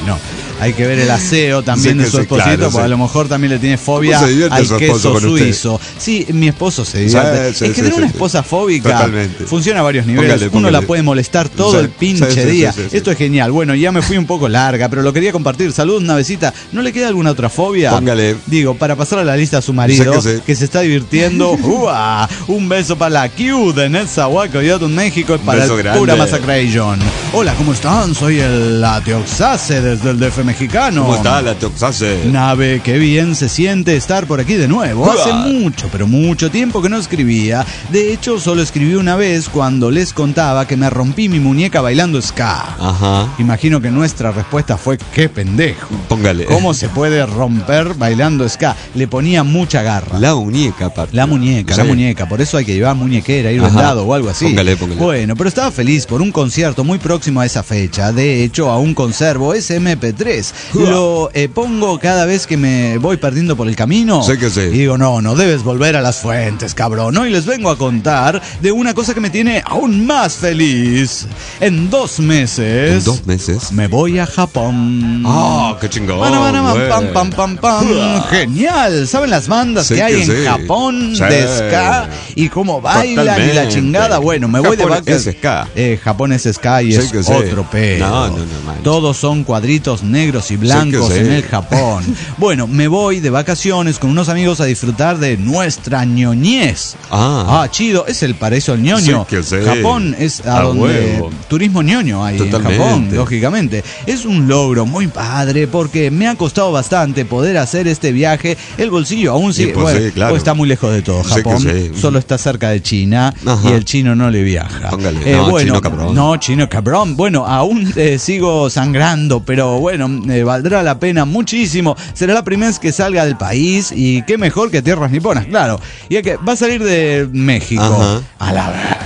bueno, hay que ver el aseo también Sí, de su sí, esposito, claro, porque sí. a lo mejor también le tiene fobia ¿Cómo se divierte al su esposo queso con usted? suizo. Sí, mi esposo se divierte. Sí, sí, es que sí, tener sí, una sí. esposa fóbica Totalmente. funciona a varios niveles. Póngale, Uno póngale. la puede molestar todo Sí, el pinche sí, sí, día. sí, sí, sí. Esto es genial. Bueno, ya me fui un poco larga, pero lo quería compartir. Saludos, Navecita. ¿No le queda alguna otra fobia? Póngale. Digo, para pasar a la lista a su marido, Sí, que sí. que se está divirtiendo. ¡Ua! Un beso para la Q de Netzahuaco, en México, y para beso el grande. Pura Massacration. Hola, ¿cómo están? Soy el Latioxase desde el D F mexicano. ¿Cómo está la Toxase? Nave, qué bien se siente estar por aquí de nuevo. Hace Uah. mucho, pero mucho tiempo que no escribía. De hecho, solo escribí una vez cuando les contaba que me rompí mi muñeca bailando ska. Ajá. Imagino que nuestra respuesta fue qué pendejo. Póngale. ¿Cómo se puede romper bailando ska? Le ponía mucha garra. La muñeca, aparte. La muñeca, Sí. la muñeca, por eso hay que llevar muñequera, ir Ajá. vendado o algo así. Póngale, póngale. Bueno, pero estaba feliz por un concierto muy próximo a esa fecha. De hecho, aún conservo ese eme pe tres. Uah. Lo eh, pongo cada vez que me voy perdiendo por el camino. Sí que sí. Y digo, no, no debes volver a las fuentes, cabrón. ¿No? Y les vengo a contar de una cosa que me tiene aún más feliz. En dos meses. En dos meses. Me voy a Japón. ¡Ah, qué chingón! Pana, pana, güey. pam, pam, pam, pam. Genial. ¿Saben las bandas Sí que hay que en sí. Japón Sí. de ska y cómo bailan y la Totalmente. chingada? Bueno, me voy de Japón vacaciones. es ska. Eh, Japón es ska y Sí es que sí. otro pedo. No, no, no, manches. Todos son cuadritos negros y blancos Sí que sí. en el Japón. Bueno, me voy de vacaciones con unos amigos a disfrutar de nuestra ñoñez. Ah. Ah, chido, es el paraíso del ñoño. Sí que sí. Japón es a A donde huevo. turismo ñoño hay Totalmente. en Japón, lógicamente. Es un logro muy padre porque me ha costado bastante poder hacer este viaje. El bolsillo aún sigue, pues bueno, sí, claro. pues está muy lejos de todo. Sí que Japón sí. solo está cerca de China. Ajá. Y el chino no le viaja. Póngale. No, bueno, chino cabrón. No, chino cabrón. Bueno, aún eh, sigo sangrando, pero bueno, eh, valdrá la pena muchísimo. Será la primera vez que salga del país y qué mejor que tierras niponas, claro. Y es que va a salir de México. Ajá. A la verga.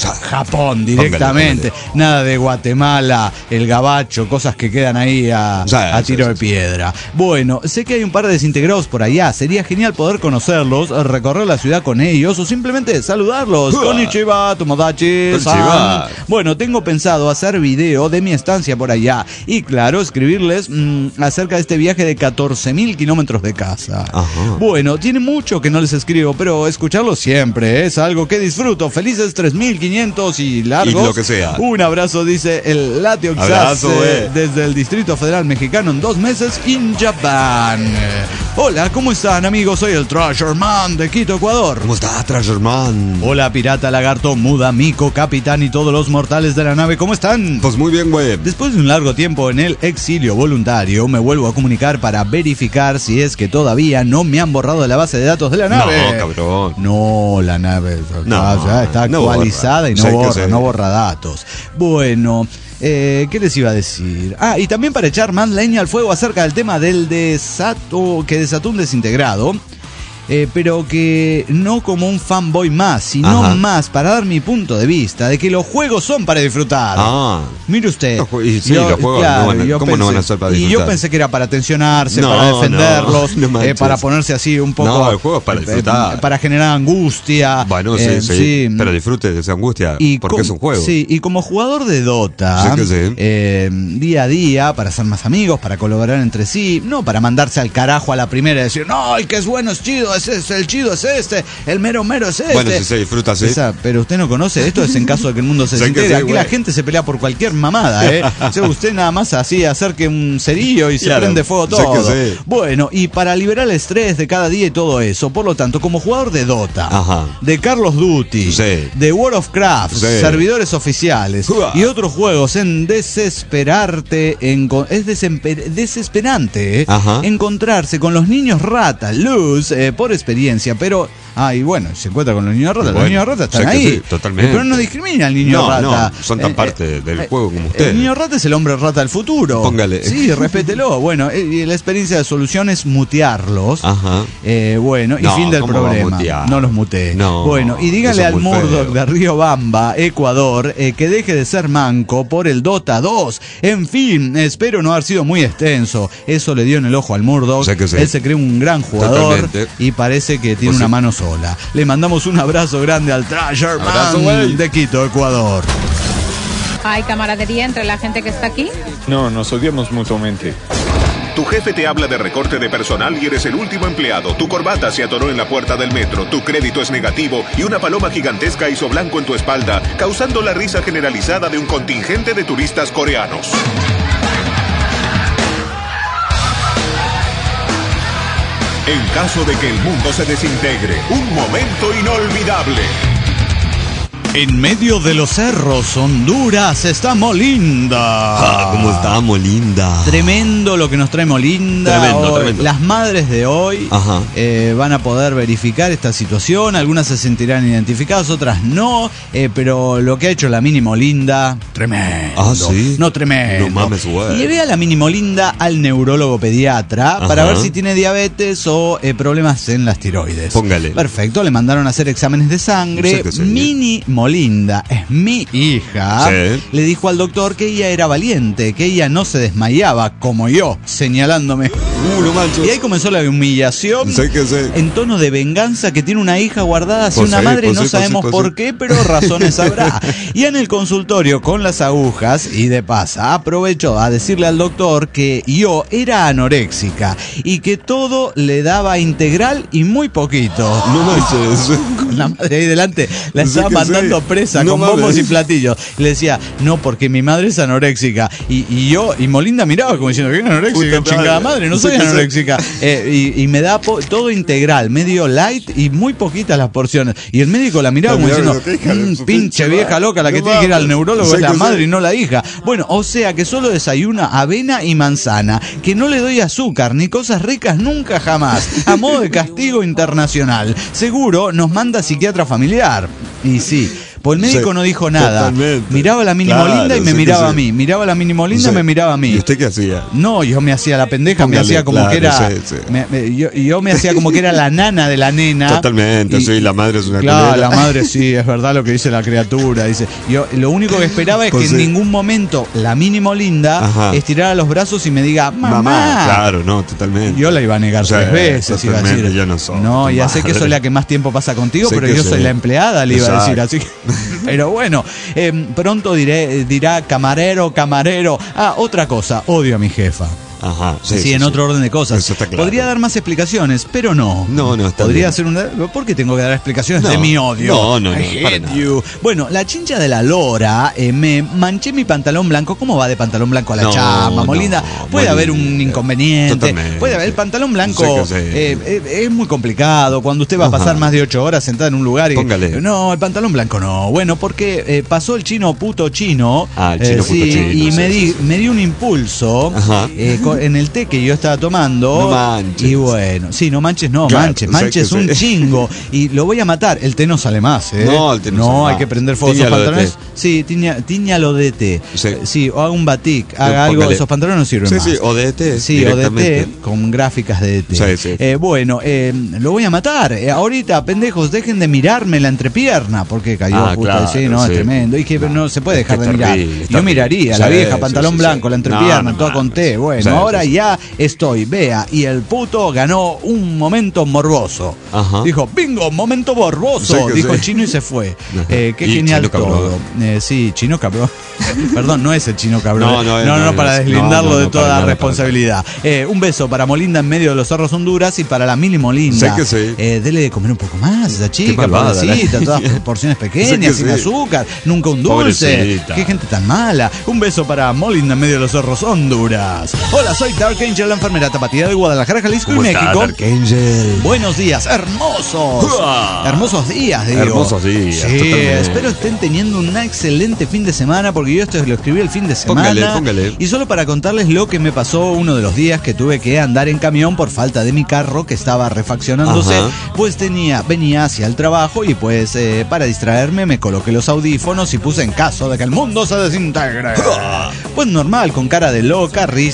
Japón directamente, Póngale, nada de Guatemala, el gabacho, cosas que quedan ahí a, Sí, a sí, tiro sí, de sí. piedra. Bueno, sé que hay un par de desintegrados por allá, sería genial poder conocerlos, recorrer la ciudad con ellos o simplemente saludarlos. Uah. Konnichiwa, Tomodachi, Konnichiwa. san. Bueno, tengo pensado hacer video de mi estancia por allá y claro, escribirles mmm, acerca de este viaje de catorce mil kilómetros de casa. Ajá. Bueno, tiene mucho que no les escribo, pero escucharlo siempre es algo que disfruto. Felices tres mil quinientos y largos. Y lo que sea. Un abrazo, dice el Latio Abrazo, eh. desde el Distrito Federal Mexicano en dos meses in Japan. Hola, ¿cómo están, amigos? Soy el Treasure Man de Quito, Ecuador. ¿Cómo está, Treasure Man? Hola, pirata, lagarto, muda, mico, capitán y todos los mortales de la nave, ¿cómo están? Pues muy bien, güey. Después de un largo tiempo en el exilio voluntario, me vuelvo a comunicar para verificar si es que todavía no me han borrado de la base de datos de la nave. No, cabrón. No, la nave No, está, ya está no actualizada borra. y no Sí que borra, sí. no borra datos. Bueno, eh, ¿qué les iba a decir? Ah, y también para echar más leña al fuego acerca del tema del desato, que desató un desintegrado. Eh, pero que no como un fanboy más, sino Ajá. más para dar mi punto de vista de que los juegos son para disfrutar. Ah. Mire usted. Los jue- y sí, los juegos no van a- yo ¿cómo no van a ser para Y yo disfrutar? pensé que era para tensionarse, No, para defenderlos, no, no eh, manches. para ponerse así un poco. No, el juego es para eh, disfrutar. para generar angustia. Bueno, sí, eh, sí, pero disfrute de esa angustia, porque com- es un juego. Sí, y como jugador de Dota, Sí que sí. eh, día a día, para ser más amigos, para colaborar entre sí, no para mandarse al carajo a la primera y decir, no, el que es bueno es chido, ese es el chido, es este, el mero mero es este. Bueno, si se disfruta así. Esa, pero usted no conoce, esto es en caso de que el mundo se Sí que desintegre. sí, Aquí güey. la gente se pelea por cualquier mamada, ¿eh? O sea, usted nada más así acerque un cerillo y se Claro, prende fuego sí que todo. sí. Bueno, y para liberar el estrés de cada día y todo eso, por lo tanto, como jugador de Dota, Ajá. de Call of Duty, Sí. de World of Craft, Sí. servidores oficiales Uah. y otros juegos en desesperarte, en, es desempe- desesperante, ¿eh? Ajá. encontrarse con los niños rata, luz, eh, por experiencia, pero... Ah, y bueno, se encuentra con los niños rata. Bueno, los niños rata están sé que ahí. sí, totalmente. Pero no discrimina al niño No, rata. no, son tan parte del juego como El usted. niño rata es el hombre rata del futuro. Póngale. Sí, respételo. Bueno, eh, y la experiencia de solución es mutearlos. Ajá. Eh, bueno, y No, fin del ¿cómo va a problema. mutear? No los muteé. No, bueno, y dígale eso al es muy Murdoch feo. de Río Bamba, Ecuador, eh, que deje de ser manco por el Dota dos. En fin, espero no haber sido muy extenso. Eso le dio en el ojo al Murdoch. Sé que sí. Él se cree un gran jugador Totalmente. y parece que tiene Pues una sí. mano sola. Le mandamos un abrazo grande al Treasure Abrazo, Man güey. de Quito, Ecuador. ¿Hay camaradería entre la gente que está aquí? No, nos odiamos mutuamente. Tu jefe te habla de recorte de personal y eres el último empleado. Tu corbata se atoró en la puerta del metro, tu crédito es negativo y una paloma gigantesca hizo blanco en tu espalda, causando la risa generalizada de un contingente de turistas coreanos. En caso de que el mundo se desintegre, un momento inolvidable. En medio de los cerros, Honduras, está Molinda. Ah, ¿cómo está Molinda? Tremendo lo que nos trae Molinda. Tremendo, hoy, tremendo. Las madres de hoy eh, van a poder verificar esta situación. Algunas se sentirán identificadas, otras no. Eh, pero lo que ha hecho la mini Molinda, tremendo. Ah, sí. No, tremendo. No mames, güey. Llevé a la mini Molinda al neurólogo pediatra Ajá. para ver si tiene diabetes o eh, problemas en las tiroides. Póngale. Perfecto, le mandaron a hacer exámenes de sangre. Sí, que sí. Mini Molinda es mi hija. Sí. Le dijo al doctor que ella era valiente, que ella no se desmayaba como yo, señalándome. Uh, no manches. Y ahí comenzó la humillación. Sé que sé. En tono de venganza, que tiene una hija guardada hacia Pues una sí, madre, pues no sí, sabemos pues sí, pues por sí. qué, pero razones habrá. Y en el consultorio con las agujas, y de paso aprovechó a decirle al doctor que yo era anoréxica y que todo le daba integral y muy poquito. No manches. Con la madre ahí delante, la Sí estaba que mandando sí. presa No con mames. bombos y platillos. Y le decía, no, porque mi madre es anoréxica. Y, y yo, y Molinda miraba como diciendo, ¿qué anoréxica? Puta Chingada madre. madre, no Sí soy que sí. anoréxica. Eh, y, y me da po- todo integral, medio light y muy poquitas las porciones. Y el médico la miraba La como miraba diciendo, y dijo, "Hija de "Mm, su pinche pinche vieja madre". loca, la que No tiene que ir al mames. neurólogo Sí es la que madre sí. y no la hija". Bueno, o sea que solo desayuna avena y manzana, que no le doy azúcar ni cosas ricas nunca jamás, a modo de castigo internacional. Seguro nos manda psiquiatra familiar. Y sí. Pues el médico Sí, no dijo nada. totalmente. Miraba a la mini Claro, Molinda y me sí que miraba sí. a mí. Miraba a la mini Molinda y Sí. me miraba a mí. ¿Y usted qué hacía? No, yo me hacía la pendeja, me Póngale, hacía como claro, que era. sí, sí. me- me- yo, yo me hacía como que era la nana de la nena. Totalmente, Y- sí, la madre es una Claro, culera. la madre sí, es verdad lo que dice la criatura. Dice, yo lo único que esperaba es Pues que sí. en ningún momento la mini Molinda Ajá. estirara los brazos y me diga, mamá. Claro, no, totalmente. Yo la iba a negar O sea, tres veces. Iba a totalmente, decir, yo no soy no, tu ya sé que madre. soy la que más tiempo pasa contigo, Sé pero que yo soy sí. la empleada, le iba a decir. Exacto. Así que, pero bueno, eh, pronto diré, dirá camarero, camarero. Ah, otra cosa, odio a mi jefa. Ajá, Sí, sí, sí, en sí. otro orden de cosas. Eso está claro. Podría dar más explicaciones, pero no. No, no, está Podría bien. ser una. ¿Por qué tengo que dar explicaciones No. de mi odio? No, no, no, I para hate nada. you. Bueno, la chincha de la lora, eh, me manché mi pantalón blanco. ¿Cómo va de pantalón blanco a la No, chamba, no, Molinda? Puede Molinda. haber un inconveniente. Totalmente. Puede haber. El pantalón blanco Sé que sí. eh, eh, es muy complicado. Cuando usted va a Ajá. pasar más de ocho horas sentada en un lugar y. Póngale. No, el pantalón blanco no. Bueno, porque eh, pasó el chino puto chino. Ah, el chino eh, puto sí, chino, Y sí, me, sí, di, sí. me dio un impulso Ajá. eh, co- en el té que yo estaba tomando. No manches. Y bueno, sí, no manches, no, Claro, manches, sé manches que un sí. chingo. Y lo voy a matar. El té no sale más, ¿eh? No, el té no No, sale hay más. que prender fuego a esos Tíñalo de pantalones. té. Sí, tiña, tíñalo de té. Sí. Eh, Sí, o haga un batik, haga algo. Póngale. Esos pantalones no sirven Sí, más. sí, o de E T. Sí, o de directamente. té, con gráficas de té. Sí, sí. Eh, bueno, eh, lo voy a matar. Eh, ahorita, pendejos, dejen de mirarme la entrepierna, porque cayó Ah, justo claro, así, ¿no? sí. Es tremendo. Y que no se puede Es dejar que de mirar. terrible, Yo terrible. miraría, la Sí, vieja, sí, pantalón sí, blanco, sí. la entrepierna, No, no toda con mames. té. Bueno, Sí, ahora sí, sí. ya estoy, vea. Y el puto ganó un momento morboso. Ajá. Dijo, bingo, momento morboso. Sí que Dijo sí. el chino y se fue. Ajá. Eh, qué Y genial chino cabrón. todo. Eh, sí, chino cabrón. Perdón, no es el chino cabrón. No, no es, no, no, no para es. deslindarlo No, no, de no, toda para nada, responsabilidad. Eh, un beso para Molinda en medio de los cerros Honduras y para la mini Molinda. Sé que sí. Eh, dele de comer un poco más a esa chica, malvada, pobrecita, la- todas porciones pequeñas, Sé que sin sí. azúcar, nunca un dulce. Pobrecita. Qué gente tan mala. Un beso para Molinda en medio de los cerros Honduras. Hola, soy Dark Angel, la enfermera tapatía de Guadalajara, Jalisco y ¿Cómo está, México. Dark Angel? Buenos días, hermosos. Uah. Hermosos días, digo. Hermosos días, Sí, totalmente. espero estén teniendo un excelente fin de semana, porque yo esto lo escribí el fin de semana. Póngale, póngale. Y solo para contarles lo que me pasó uno de los días que tuve que andar en camión por falta de mi carro que estaba refaccionándose, Ajá. pues tenía, venía hacia el trabajo y pues eh, para distraerme me coloqué los audífonos y puse en caso de que el mundo se desintegre. Pues normal, con cara de loca, risa, risa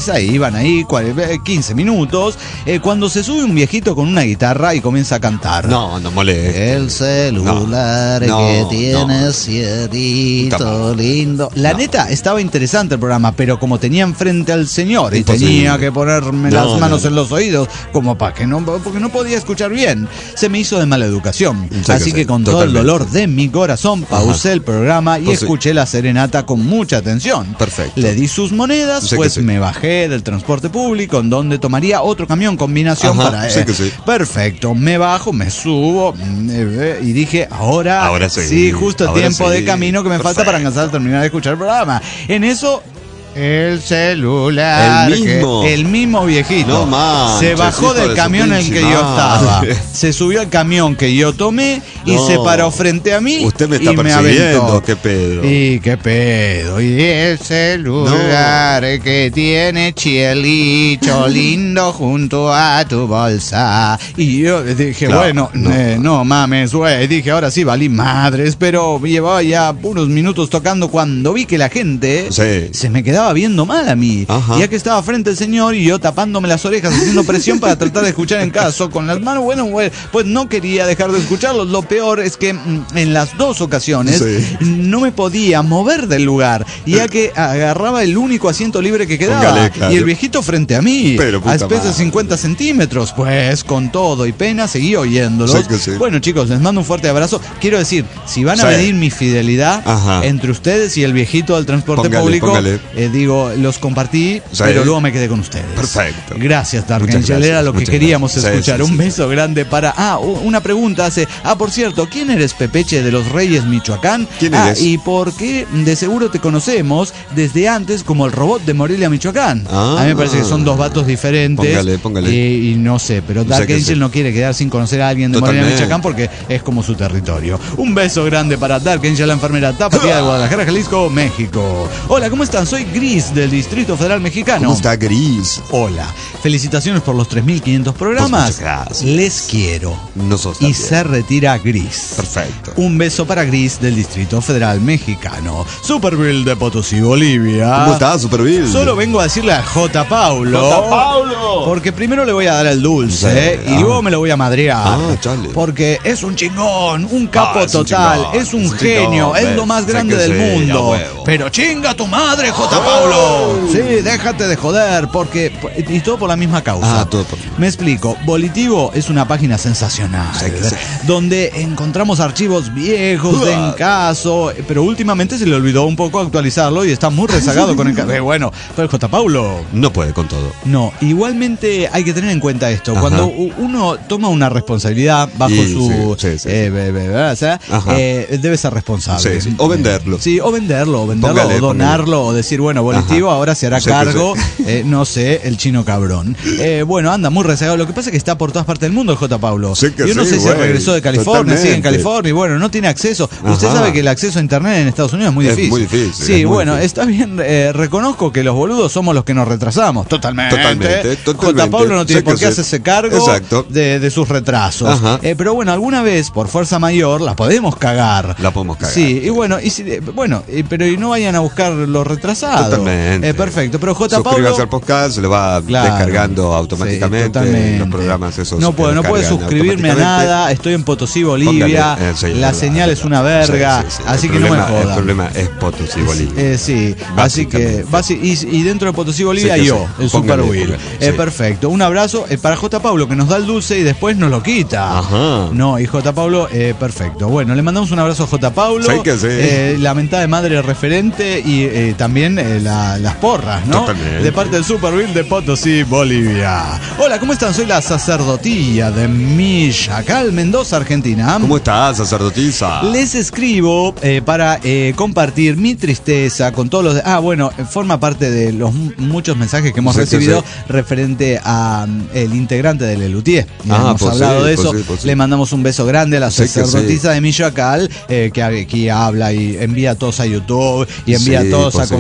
mesa, e iban ahí quince minutos, eh, cuando se sube un viejito con una guitarra y comienza a cantar. No, no moleste. El celular no, que no, tiene no. cierito lindo. La No. neta, estaba interesante el programa, pero como tenía enfrente al señor y Imposible. tenía que ponerme No, las manos no. en los oídos, como para que no, porque no podía escuchar bien, se me hizo de mala educación. Sí, Así que que sí, con todo el totalmente. dolor de mi corazón, pausé Ajá. el programa y Pues sí. escuché la serenata con mucha atención. Perfecto. Le di sus monedas, Sí que pues sí. me bajé del transporte público, en donde tomaría otro camión combinación Ajá, para... sí eh, que sí. Perfecto, me bajo, me subo mm, eh, y dije, ahora, Ahora sí, justo ahora tiempo sí. de camino que me falta para alcanzar a terminar de escuchar el programa. En eso... El celular. El mismo. que- el mismo viejito. No manches, se bajó hijo del de su camión en el que pinche yo estaba. madre. Se subió al camión que yo tomé y No. se paró frente a mí. Usted me está y persiguiendo, aventó. qué pedo. Y qué pedo. Y el celular que tiene chielito lindo junto a tu bolsa. Y yo dije, Claro, bueno, no. eh, no mames, güey. Dije, ahora sí valí madres. Pero llevaba ya unos minutos tocando cuando vi que la gente Sí. se me quedaba viendo mal a mí. Ajá. Ya que estaba frente al señor y yo tapándome las orejas, haciendo presión para tratar de escuchar en caso con las manos. Bueno, güey, pues no quería dejar de escucharlo. Lo peor es que mm, en las dos ocasiones Sí. no me podía mover del lugar, ya que agarraba el único asiento libre que quedaba. Póngale, claro. Y el viejito frente a mí, Pero, puta a espesas madre. cincuenta centímetros. Pues con todo y pena seguí oyéndolos. Sí que sí. Bueno, chicos, les mando un fuerte abrazo. Quiero decir, si van a Sí. medir mi fidelidad Ajá. entre ustedes y el viejito del transporte Póngale, público, póngale. eh, digo, los compartí, Sí. pero luego me quedé con ustedes. Perfecto. Gracias, Dark Muchas Angel. gracias, Era lo que muchas queríamos gracias. Sí, escuchar. sí, Un sí, beso grande para... Ah, u- una pregunta hace... Ah, por cierto, ¿quién eres, Pepeche de los Reyes Michoacán? ¿Quién ah, eres? y por qué de seguro te conocemos desde antes como el robot de Morelia, Michoacán. Ah. A mí me parece que son dos vatos diferentes. Póngale, póngale. Y, y no sé, pero No Dark sé qué Angel sé. no quiere quedar sin conocer a alguien de Morelia, Totalmente. Michoacán, porque es como su territorio. Un beso grande para Dark Angel, la enfermera tapatía de Guadalajara, Jalisco, México. Hola, ¿cómo están? Soy Gris del Distrito Federal Mexicano. ¿Cómo está, Gris? Hola, felicitaciones por los tres mil quinientos programas. Pues muchas gracias. Les quiero. Nosotros Y también. se retira Gris. Perfecto. Un beso para Gris del Distrito Federal Mexicano. Superville de Potosí, Bolivia. ¿Cómo está, Superville? Solo vengo a decirle a J. Paulo. ¡J. Paulo! Porque primero le voy a dar el dulce Sí, y ah. luego me lo voy a madrear. Ah, chale. Porque es un chingón, un capo Ah, es un total, chingón, es un es un genio, chingón, es ves, lo más sé grande que del sí, mundo. a huevo. Pero chinga tu madre, J. Paulo. Sí, déjate de joder, porque. Y todo por la misma causa. Ah, todo por- Me explico. Volitivo es una página sensacional. Sé que sí. Donde encontramos archivos viejos de en caso. Pero últimamente se le olvidó un poco actualizarlo y está muy rezagado con el. ca- Eh, bueno, pero J. Paulo. No puede con todo. No, igualmente hay que tener en cuenta esto. Ajá. Cuando u- uno toma una responsabilidad bajo Y su. sí, sí, sí. eh, be- be- be- o sea, Ajá. eh, debe ser responsable. Sí, sí. O venderlo. Sí, o venderlo, o venderlo, Póngale, o donarlo, o decir, bueno, Volitivo Ajá. ahora se hará Sí, que cargo, sí. eh, no sé, el chino cabrón. Eh, bueno, anda muy rezagado. Lo que pasa es que está por todas partes del mundo el J. Paulo. Sí que Yo no sí, sé si güey. regresó de California, sigue en Totalmente. California, y bueno, no tiene acceso. Usted Ajá. sabe que el acceso a internet en Estados Unidos es muy Es difícil. muy difícil, Sí, es muy bueno, difícil. está bien, eh, reconozco que los boludos somos los que nos retrasamos. Totalmente. Totalmente, totalmente. J. Paulo no tiene Sí que por qué sí. hacerse cargo Exacto. de, de sus retrasos. Ajá. Eh, pero bueno, alguna vez, por fuerza mayor, la podemos cagar. La podemos cagar. Sí, y bueno, y si, eh, bueno y- pero y no vayan a buscar los retrasados. Totalmente. Eh, perfecto, pero J. Paulo... Suscríbase al podcast, se le va Claro. descargando Sí, automáticamente totalmente. los programas esos. No se puedo, no puedo descargan suscribirme a automáticamente. nada. Estoy en Potosí, Bolivia. Póngale, eh, sí, la verdad, señal es verdad. una verga. Sí, sí, sí. Así El que no me problema- El jodan. problema es Potosí, Bolivia. Eh, sí, así que Básicamente. basi- y, y dentro de Potosí Bolivia Sí que yo, sí. el Póngale, Super Will. póngale, Eh, sí. perfecto, un abrazo eh, para J. Paulo que nos da el dulce y después nos lo quita. Ajá. No, y J. Paulo, eh, perfecto. Bueno, le mandamos un abrazo a J. Paulo. Sí que sí. Eh, la mentada de madre referente y eh, también eh, la- las porras, ¿no? Totalmente. De parte del Super Will de Potosí, Bolivia. Hola, ¿cómo están? Soy la sacerdotilla de Michacal, Mendoza, Argentina. ¿Cómo estás, sacerdotisa? Les escribo eh, para eh, compartir mi tristeza con todos los... De... Ah, bueno, eh, forma parte de los m- muchos mensajes que hemos Sí, sí, recibido sí. referente a mm, el integrante de Lelutier. Ya Ah, hemos pues hablado sí, de pues eso. sí, pues sí. Le mandamos un beso grande a la Sí que sacerdotisa sí. de Michoacán, eh, que aquí habla y envía a todos a YouTube y envía Sí, a todos pues a sí. consumir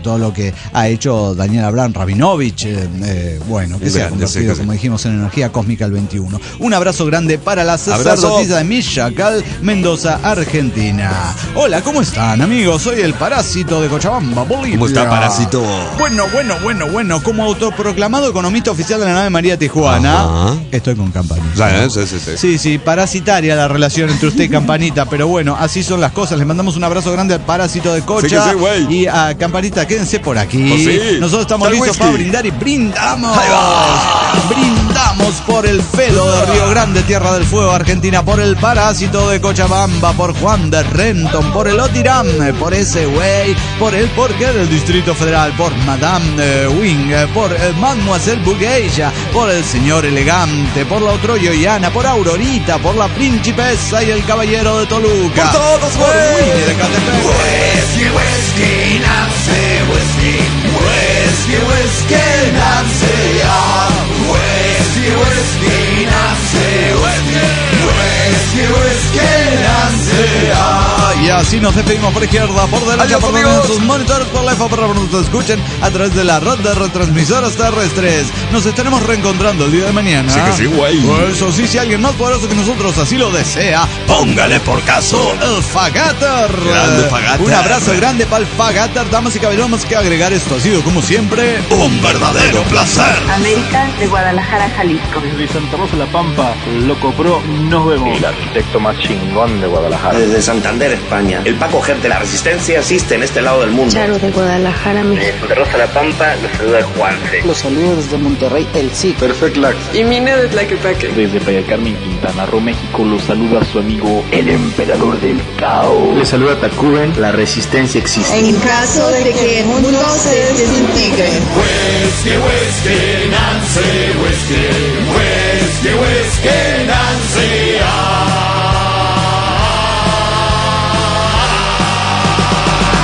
todo lo que ha hecho Daniel Abraham Rabinovich, eh, eh, bueno, que Un se ha grande, convertido, sí, como dijimos, en energía cósmica el veintiuno. Un abrazo grande para la Abrazo. sacerdotisa de Michacal, Mendoza, Argentina. Hola, ¿cómo están, amigos? Soy el Parásito de Cochabamba, Bolivia. ¿Cómo está, Parásito? Bueno, bueno, bueno, bueno, como autoproclamado economista oficial de la nave María Tijuana, Ajá. estoy con Campanita. Ya, ¿eh? Sí, sí, sí. Sí, sí, parasitaria la relación entre usted y Campanita, pero bueno, así son las cosas. Les mandamos un abrazo grande al Parásito de Cocha Sí que sí, güey. y a Campanita, quédense por aquí. Pues sí. Nosotros estamos Está el listos whisky. para brindar y brindamos. Ahí va. Brindamos por el pelo de Río Grande, Tierra del Fuego, Argentina, por el Parásito de Cochabamba, por Juan de Renton, por el Otiram, por ese güey, por el Porqué del Distrito Federal, por Madame eh, Wing, eh, por eh, Mademoiselle Bugueya, por el Señor Elegante, por la Otroyoyana, por Aurorita, por la Principesa y el Caballero de Toluca. Por todos, por güey. Winnie de Catepec. Whisky, whisky, Nancy, whisky, whisky, whisky, Nancy, ah. Whisky, whisky, Nancy, whisky, whisky, whisky, Nancy, ah. Y así nos despedimos por izquierda, por derecha, Adiós, por amigos. donde sus monitores, por la F para que nos escuchen a través de la red de retransmisoras terrestres. Nos estaremos reencontrando el día de mañana. Sí que sí, güey. Pues eso sí, si alguien más poderoso que nosotros así lo desea, póngale por caso el Fagater. Grande Fagater. Un abrazo grande para el Fagater, damas y caballeros, más que agregar esto. Ha sido, como siempre, un verdadero placer. América de Guadalajara, Jalisco. Desde Santa Rosa La Pampa, Loco Pro, nos vemos. El arquitecto más chingón de Guadalajara. Desde Santander, España. El Paco Ger de la Resistencia asiste en este lado del mundo. Charo de Guadalajara, México. De Santa Rosa La Pampa, los saluda Juanfe. Los saludos desde Monterrey, el sí. Perfect Lax. Y Mina de Tlaquepaque. Desde Playa Carmen, Quintana Roo, México, los saluda su amigo el Emperador del Caos. Le saluda Tacuben, la Resistencia existe. En caso de que el mundo se desintegre. Whisky, whisky, Nancy, whisky, whisky, whisky, Nancy, ah.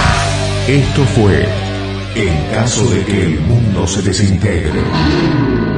Esto fue En caso de que el mundo se desintegre.